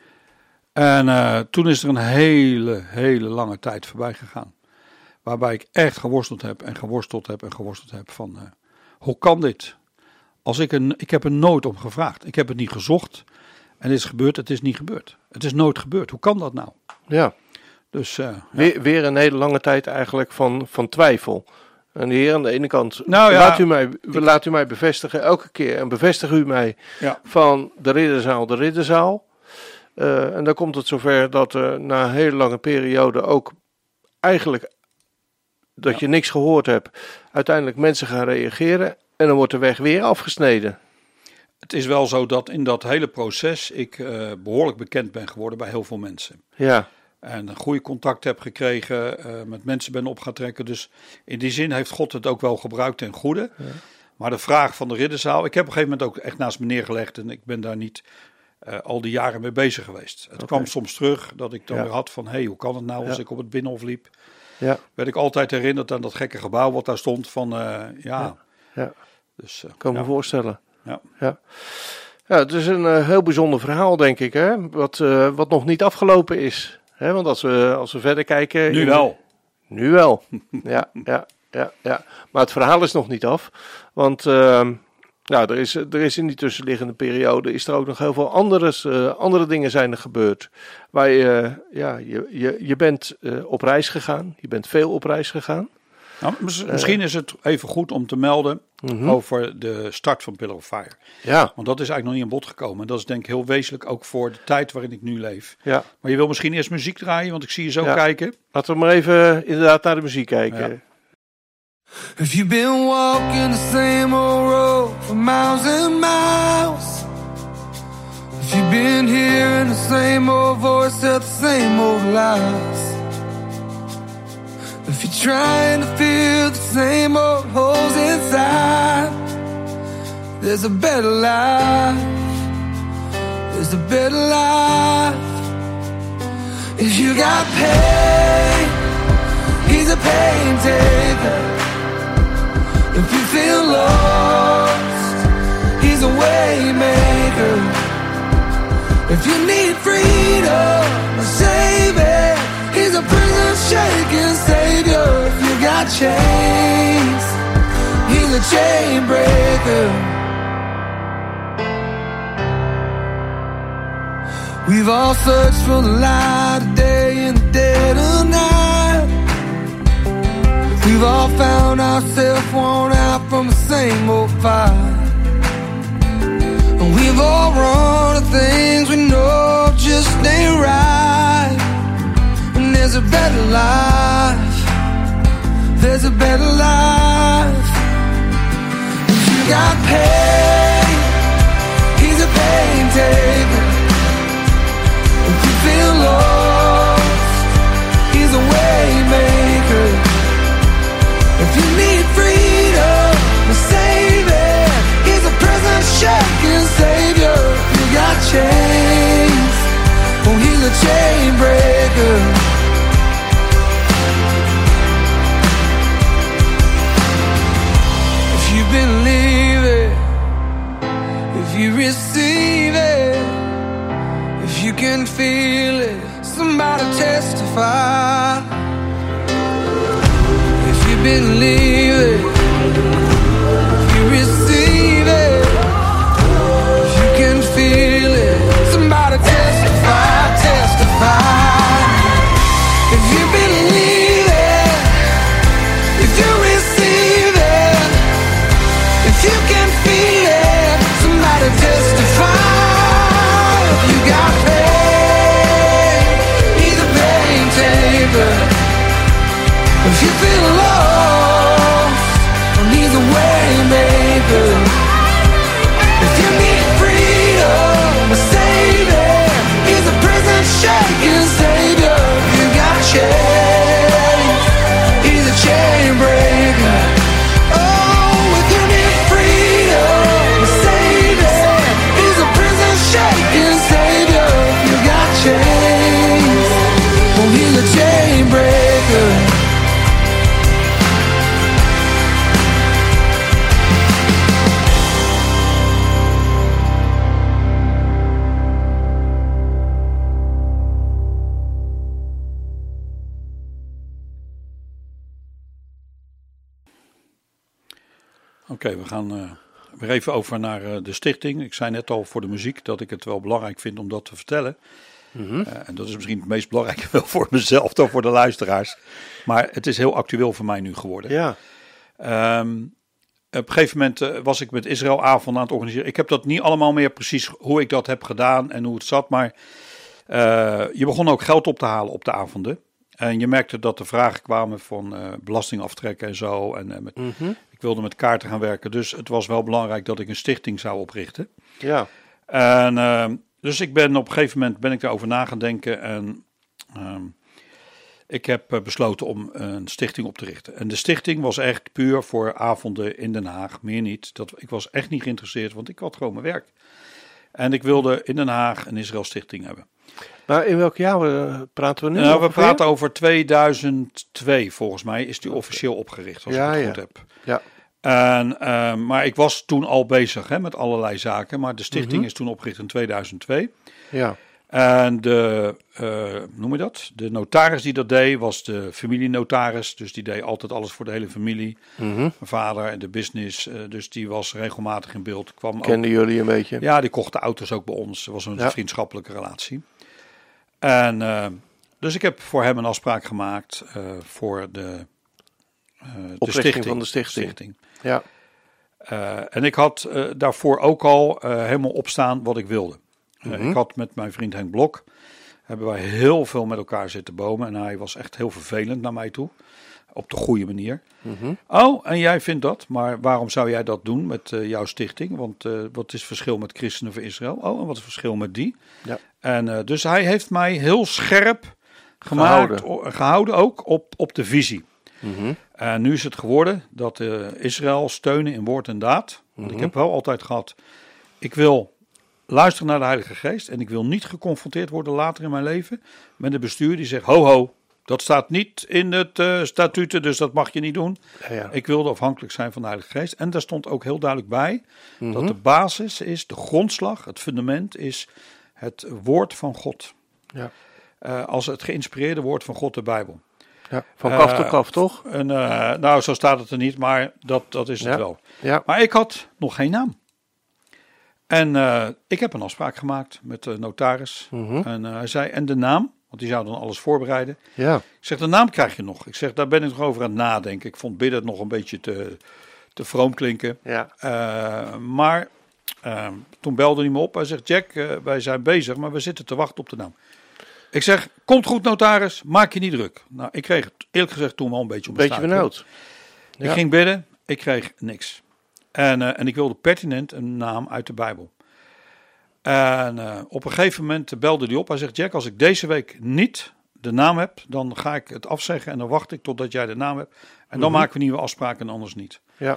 S3: En uh, toen is er een hele, hele lange tijd voorbij gegaan. Waarbij ik echt geworsteld heb en geworsteld heb en geworsteld heb van... Uh, hoe kan dit? Als ik, een, ik heb er nooit om gevraagd. Ik heb het niet gezocht. En dit is gebeurd, het is niet gebeurd. Het is nooit gebeurd. Hoe kan dat nou?
S2: Ja.
S3: Dus, uh,
S2: weer,
S3: ja.
S2: weer een hele lange tijd eigenlijk van, van twijfel. En de Heer aan de ene kant,
S3: Nou ja,
S2: laat, u mij,
S3: ik...
S2: laat u mij bevestigen elke keer. En bevestig u mij
S3: ja.
S2: van de ridderzaal, de ridderzaal. Uh, en dan komt het zover dat uh, na een hele lange periode ook eigenlijk dat ja. je niks gehoord hebt. Uiteindelijk mensen gaan reageren en dan wordt de weg weer afgesneden.
S3: Het is wel zo dat in dat hele proces ik uh, behoorlijk bekend ben geworden bij heel veel mensen.
S2: Ja.
S3: En een goede contact heb gekregen, uh, met mensen ben op gaan trekken. Dus in die zin heeft God het ook wel gebruikt ten goede. Ja. Maar de vraag van de ridderzaal, ik heb op een gegeven moment ook echt naast me neergelegd en ik ben daar niet uh, al die jaren mee bezig geweest. Het okay. kwam soms terug dat ik dan ja. weer had van, hé, hey, hoe kan het nou als ja. ik op het Binnenhof liep?
S2: Ja.
S3: Werd ik altijd herinnerd aan dat gekke gebouw wat daar stond van, uh, ja.
S2: ja. ja.
S3: Dus, uh,
S2: kan me
S3: ja.
S2: voorstellen.
S3: Ja.
S2: Ja. Ja, het is een uh, heel bijzonder verhaal, denk ik, hè? Wat, uh, wat nog niet afgelopen is. Hè? Want als we, als we verder kijken...
S3: Nu wel.
S2: De... Nu wel, ja, ja, ja, ja. Maar het verhaal is nog niet af. Want uh, nou, er, is, er is in die tussenliggende periode... is er ook nog heel veel andere, uh, andere dingen zijn er gebeurd. Waar je, uh, ja, je, je, je bent uh, op reis gegaan. Je bent veel op reis gegaan.
S3: Nou, misschien is het even goed om te melden mm-hmm. over de start van Pillar of Fire.
S2: Ja.
S3: Want dat is eigenlijk nog niet aan bod gekomen. En dat is denk ik heel wezenlijk ook voor de tijd waarin ik nu leef.
S2: Ja.
S3: Maar je wil misschien eerst muziek draaien, want ik zie je zo ja. kijken.
S2: Laten we maar even inderdaad naar de muziek kijken. Ja.
S4: If you've been walking the same old road for miles and miles. If you've been hearing the same old voice at the same old lies. If you're trying to fill the same old holes inside, there's a better life, there's a better life. If you got pain, he's a pain taker. If you feel lost, he's a way maker. If you need freedom, a savior, he's a prison shaking savior. If you got chains, he's a chain breaker. We've all searched for the light of day in the dead of night. We've all found ourselves worn out from the same old fight. And we've all run to things we know just ain't right. And there's a better life, there's a better life. If you got pain, he's a pain taker. If you feel lost, he's a way maker. If you need freedom, a savior, he's a prison shaking savior. If you got chains, oh, he's a chain breaker. If you believe it, if you receive it, if you can feel it, somebody testify. If you believe it, if you receive it, if you can feel it, somebody testify, testify. If you believe it, if you receive it, if you can feel it, somebody testify. If you got pain, he's a pain taker. If you feel lost, he's a way maker. If you need freedom, a savior, he's a prison shaking savior. If you got chains, he's a chain breaker. Oh, if you need freedom, a savior, he's a prison shaking savior. If you got chains, oh, he's a chain breaker.
S3: Oké, okay, we gaan uh, weer even over naar uh, de stichting. Ik zei net al voor de muziek dat ik het wel belangrijk vind om dat te vertellen. Mm-hmm. Uh, en dat is misschien het meest belangrijke wel voor mezelf dan voor de luisteraars. Maar het is heel actueel voor mij nu geworden.
S2: Ja.
S3: Um, op een gegeven moment uh, was ik met Israël-avond aan het organiseren. Ik heb dat niet allemaal meer precies hoe ik dat heb gedaan en hoe het zat. Maar uh, je begon ook geld op te halen op de avonden. En je merkte dat er vragen kwamen van uh, belastingaftrekken en zo. En uh, met, mm-hmm. ik wilde met kaarten gaan werken. Dus het was wel belangrijk dat ik een stichting zou oprichten.
S2: Ja.
S3: En, uh, dus ik ben op een gegeven moment ben ik daarover na gaan denken. En uh, ik heb uh, besloten om een stichting op te richten. En de stichting was echt puur voor avonden in Den Haag. Meer niet. Dat, ik was echt niet geïnteresseerd, want ik had gewoon mijn werk. En ik wilde in Den Haag een Israël stichting hebben.
S2: Maar in welk jaar uh, praten we nu?
S3: Nou, we praten over tweeduizend twee volgens mij is die officieel opgericht, als
S2: ja,
S3: ik het
S2: ja.
S3: goed heb.
S2: Ja.
S3: En, uh, maar ik was toen al bezig hè, met allerlei zaken, maar de stichting mm-hmm. is toen opgericht in tweeduizend twee.
S2: Ja.
S3: En de, uh, noem je dat? De notaris die dat deed was de familienotaris, dus die deed altijd alles voor de hele familie. Mm-hmm. Mijn vader en de business, uh, dus die was regelmatig in beeld. Kwam
S2: Kenden
S3: ook,
S2: jullie een beetje?
S3: Ja, die kochten auto's ook bij ons. Het was een ja. vriendschappelijke relatie. En uh, dus ik heb voor hem een afspraak gemaakt uh, voor de, uh, de stichting.
S2: van de stichting.
S3: stichting.
S2: Ja.
S3: Uh, en ik had uh, daarvoor ook al uh, helemaal opstaan wat ik wilde. Uh, mm-hmm. Ik had met mijn vriend Henk Blok, hebben wij heel veel met elkaar zitten bomen. En hij was echt heel vervelend naar mij toe. Op de goede manier. Mm-hmm. Oh, en jij vindt dat, maar waarom zou jij dat doen met uh, jouw stichting? Want uh, wat is het verschil met Christenen voor Israël? Oh, en wat is het verschil met die?
S2: Ja.
S3: En uh, dus hij heeft mij heel scherp gemaakt, gehouden, gehouden ook op, op de visie. Mm-hmm. En nu is het geworden dat uh, Israël steunen in woord en daad. Want mm-hmm. ik heb wel altijd gehad, ik wil luisteren naar de Heilige Geest. En ik wil niet geconfronteerd worden later in mijn leven met een bestuur die zegt, ho ho. Dat staat niet in het uh, statuten, dus dat mag je niet doen. Ja, ja. Ik wilde afhankelijk zijn van de Heilige Geest. En daar stond ook heel duidelijk bij mm-hmm. dat de basis is, de grondslag, het fundament is het woord van God. Ja. Uh, als het geïnspireerde woord van God, de Bijbel.
S2: Ja, van kaf tot kaf, toch?
S3: En, uh, nou, zo staat het er niet, maar dat, dat is het
S2: ja.
S3: wel.
S2: Ja.
S3: Maar ik had nog geen naam. En uh, ik heb een afspraak gemaakt met de notaris. Mm-hmm. En uh, hij zei, en de naam? Want die zou dan alles voorbereiden.
S2: Ja.
S3: Ik zeg, de naam krijg je nog. Ik zeg, daar ben ik nog over aan het nadenken. Ik vond bidden nog een beetje te, te vroom klinken.
S2: Ja.
S3: Uh, maar uh, toen belde hij me op. Hij zegt, Jack, uh, wij zijn bezig, maar we zitten te wachten op de naam. Ik zeg, komt goed notaris, maak je niet druk. Nou, ik kreeg het eerlijk gezegd toen wel een beetje op mijn
S2: Beetje benauwd.
S3: Ja. Ik ging bidden, ik kreeg niks. En, uh, en ik wilde pertinent een naam uit de Bijbel. En uh, op een gegeven moment belde hij op. Hij zegt, Jack, als ik deze week niet de naam heb, dan ga ik het afzeggen en dan wacht ik totdat jij de naam hebt. En dan mm-hmm. maken we nieuwe afspraken en anders niet.
S2: Ja.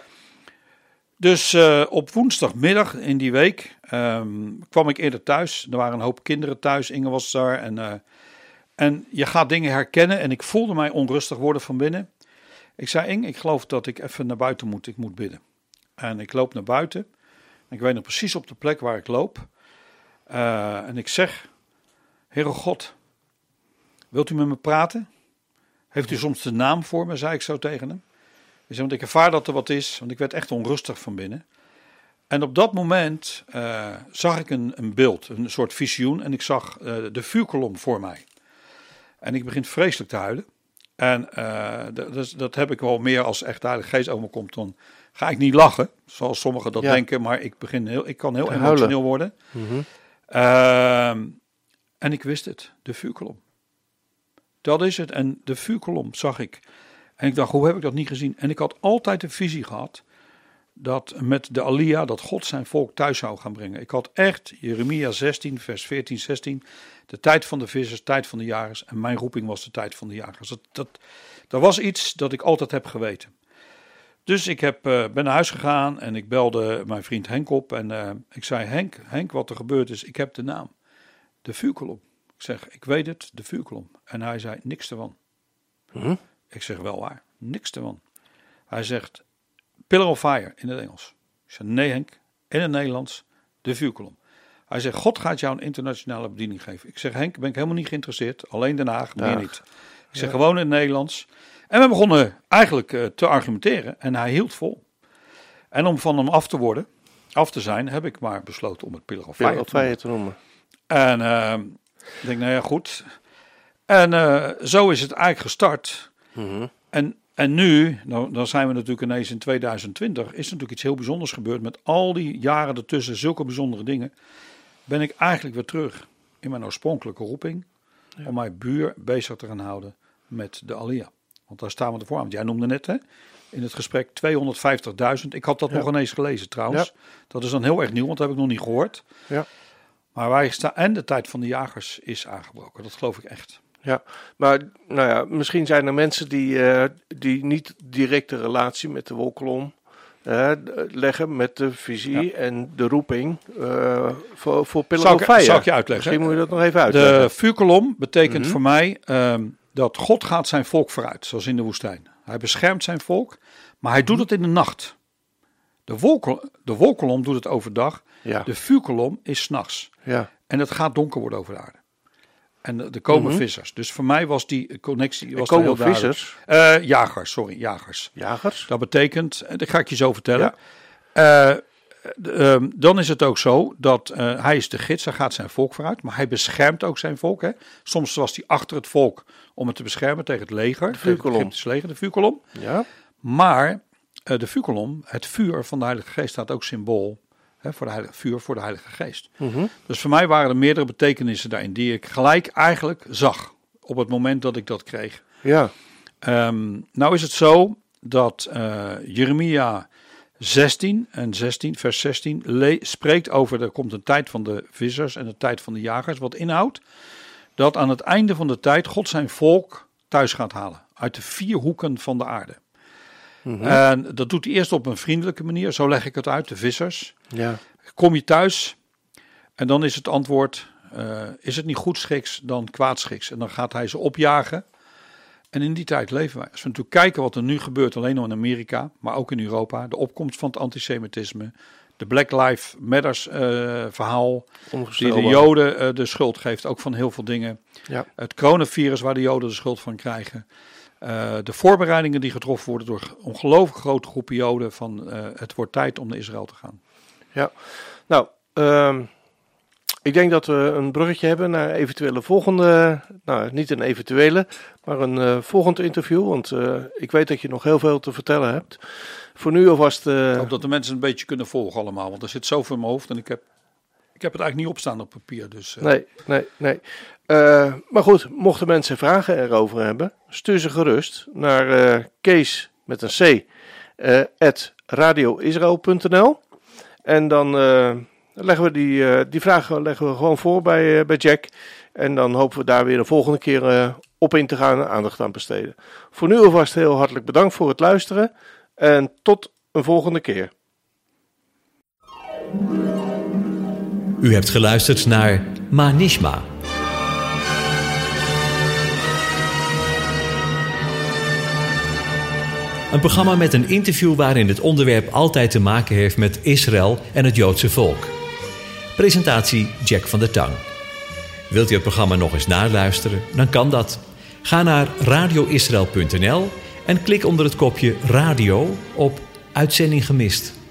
S3: Dus uh, op woensdagmiddag in die week um, kwam ik eerder thuis. Er waren een hoop kinderen thuis, Inge was daar. En, uh, en je gaat dingen herkennen en ik voelde mij onrustig worden van binnen. Ik zei, Inge, ik geloof dat ik even naar buiten moet. Ik moet bidden. En ik loop naar buiten. Ik weet nog precies op de plek waar ik loop. Uh, en ik zeg, Heere God, wilt u met me praten? Heeft u soms de naam voor me, zei ik zo tegen hem. Ik zei, want ik ervaar dat er wat is, want ik werd echt onrustig van binnen. En op dat moment uh, zag ik een, een beeld, een soort visioen. En ik zag uh, de vuurkolom voor mij. En ik begin vreselijk te huilen. En uh, dat, dat heb ik wel meer als echt de Heilige Geest over me komt. Dan ga ik niet lachen, zoals sommigen dat ja. denken. Maar ik, begin heel, ik kan heel te emotioneel huilen. worden. Mm-hmm. Uh, en ik wist het, de vuurkolom. Dat is het. En de vuurkolom zag ik. En ik dacht, hoe heb ik dat niet gezien? En ik had altijd de visie gehad dat met de Alia, dat God zijn volk thuis zou gaan brengen. Ik had echt Jeremia zestien, vers veertien, zestien, de tijd van de vissers, tijd van de jagers. En mijn roeping was de tijd van de jagers. Dat, dat, dat was iets dat ik altijd heb geweten. Dus ik heb, uh, ben naar huis gegaan en ik belde mijn vriend Henk op. En uh, ik zei, Henk, Henk, wat er gebeurd is, ik heb de naam. De vuurkolom. Ik zeg, ik weet het, de vuurkolom. En hij zei, niks ervan. Huh? Ik zeg, wel waar, niks ervan. Hij zegt, Pillar of Fire in het Engels. Ik zeg, nee Henk, in het Nederlands, de vuurkolom. Hij zegt, God gaat jou een internationale bediening geven. Ik zeg, Henk, ben ik helemaal niet geïnteresseerd. Alleen Den Haag, meer niet. Ik zeg, ja. gewoon in het Nederlands. En we begonnen eigenlijk uh, te argumenteren. En hij hield vol. En om van hem af te worden, af te zijn, heb ik maar besloten om het Pillar of Fire,
S2: Fire te noemen.
S3: En uh, ik denk, nou ja, goed. En uh, zo is het eigenlijk gestart. Mm-hmm. En En nu, nou, dan zijn we natuurlijk ineens in tweeduizend twintig, is er natuurlijk iets heel bijzonders gebeurd. Met al die jaren ertussen, zulke bijzondere dingen, ben ik eigenlijk weer terug in mijn oorspronkelijke roeping. Ja. Om mijn buur bezig te gaan houden met de Aliyah. Want daar staan we ervoor aan. Want jij noemde net hè, in het gesprek tweehonderdvijftigduizend. Ik had dat ja. nog ineens gelezen trouwens. Ja. Dat is dan heel erg nieuw, want dat heb ik nog niet gehoord. Ja. Maar wij staan, en de tijd van de jagers is aangebroken. Dat geloof ik echt.
S2: Ja, maar nou ja, misschien zijn er mensen die, uh, die niet direct de relatie met de wolkolom uh, leggen met de visie ja. en de roeping uh, voor, voor Pillar of Fire.
S3: Zal ik je uitleggen?
S2: Misschien moet je dat nog even uitleggen.
S3: De vuurkolom betekent mm-hmm. voor mij um, dat God gaat zijn volk vooruit, zoals in de woestijn. Hij beschermt zijn volk, maar hij doet het in de nacht. De, wolkol, de wolkolom doet het overdag, ja. de vuurkolom is 's nachts. Ja. En het gaat donker worden over de aarde. En er komen mm-hmm. vissers. Dus voor mij was die connectie... Was
S2: er komen heel vissers?
S3: Uh, jagers, sorry, jagers.
S2: Jagers?
S3: Dat betekent, dat ga ik je zo vertellen. Ja. Uh, uh, um, dan is het ook zo dat uh, hij is de gids, hij gaat zijn volk vooruit. Maar hij beschermt ook zijn volk. Hè. Soms was hij achter het volk om het te beschermen tegen het leger.
S2: De vuurkolom.
S3: Tegen het leger, de vuurkolom.
S2: Ja.
S3: Maar uh, de vuurkolom, het vuur van de Heilige Geest, staat ook symbool. He, voor de heilige, vuur voor de Heilige Geest. Mm-hmm. Dus voor mij waren er meerdere betekenissen daarin die ik gelijk eigenlijk zag op het moment dat ik dat kreeg.
S2: Ja.
S3: Um, nou is het zo dat uh, Jeremia zestien en zestien, vers zestien le- spreekt over er komt een tijd van de vissers en de tijd van de jagers. Wat inhoudt dat aan het einde van de tijd God zijn volk thuis gaat halen uit de vier hoeken van de aarde. Mm-hmm. En dat doet hij eerst op een vriendelijke manier. Zo leg ik het uit, de vissers.
S2: Ja. Kom
S3: je thuis en dan is het antwoord, uh, is het niet goedschiks dan kwaadschiks. En dan gaat hij ze opjagen. En in die tijd leven wij. Als we natuurlijk kijken wat er nu gebeurt, alleen al in Amerika, maar ook in Europa. De opkomst van het antisemitisme. De Black Lives Matters uh, verhaal. Die de Joden uh, de schuld geeft, ook van heel veel dingen. Ja. Het coronavirus waar de Joden de schuld van krijgen. Uh, de voorbereidingen die getroffen worden door ongelooflijk grote groepen Joden van uh, het wordt tijd om naar Israël te gaan.
S2: Ja, nou, um, ik denk dat we een bruggetje hebben naar eventuele volgende, nou niet een eventuele, maar een uh, volgend interview. Want uh, ik weet dat je nog heel veel te vertellen hebt. Voor nu alvast... Uh...
S3: Ik hoop dat de mensen een beetje kunnen volgen allemaal, want er zit zoveel in mijn hoofd en ik heb, ik heb het eigenlijk niet opstaan op papier. Dus, uh...
S2: Nee, nee, nee. Uh, maar goed, mochten mensen vragen erover hebben, stuur ze gerust naar uh, Kees met een C, uh, at radioisrael punt n l. En dan uh, leggen we die, uh, die vragen leggen we gewoon voor bij, uh, bij Jack. En dan hopen we daar weer de volgende keer uh, op in te gaan en aandacht aan besteden. Voor nu alvast heel hartelijk bedankt voor het luisteren. En tot een volgende keer.
S1: U hebt geluisterd naar Ma Nishma. Een programma met een interview waarin het onderwerp altijd te maken heeft met Israël en het Joodse volk. Presentatie Jack van der Tang. Wilt u het programma nog eens naluisteren? Dan kan dat. Ga naar radio israel punt n l en klik onder het kopje radio op Uitzending gemist.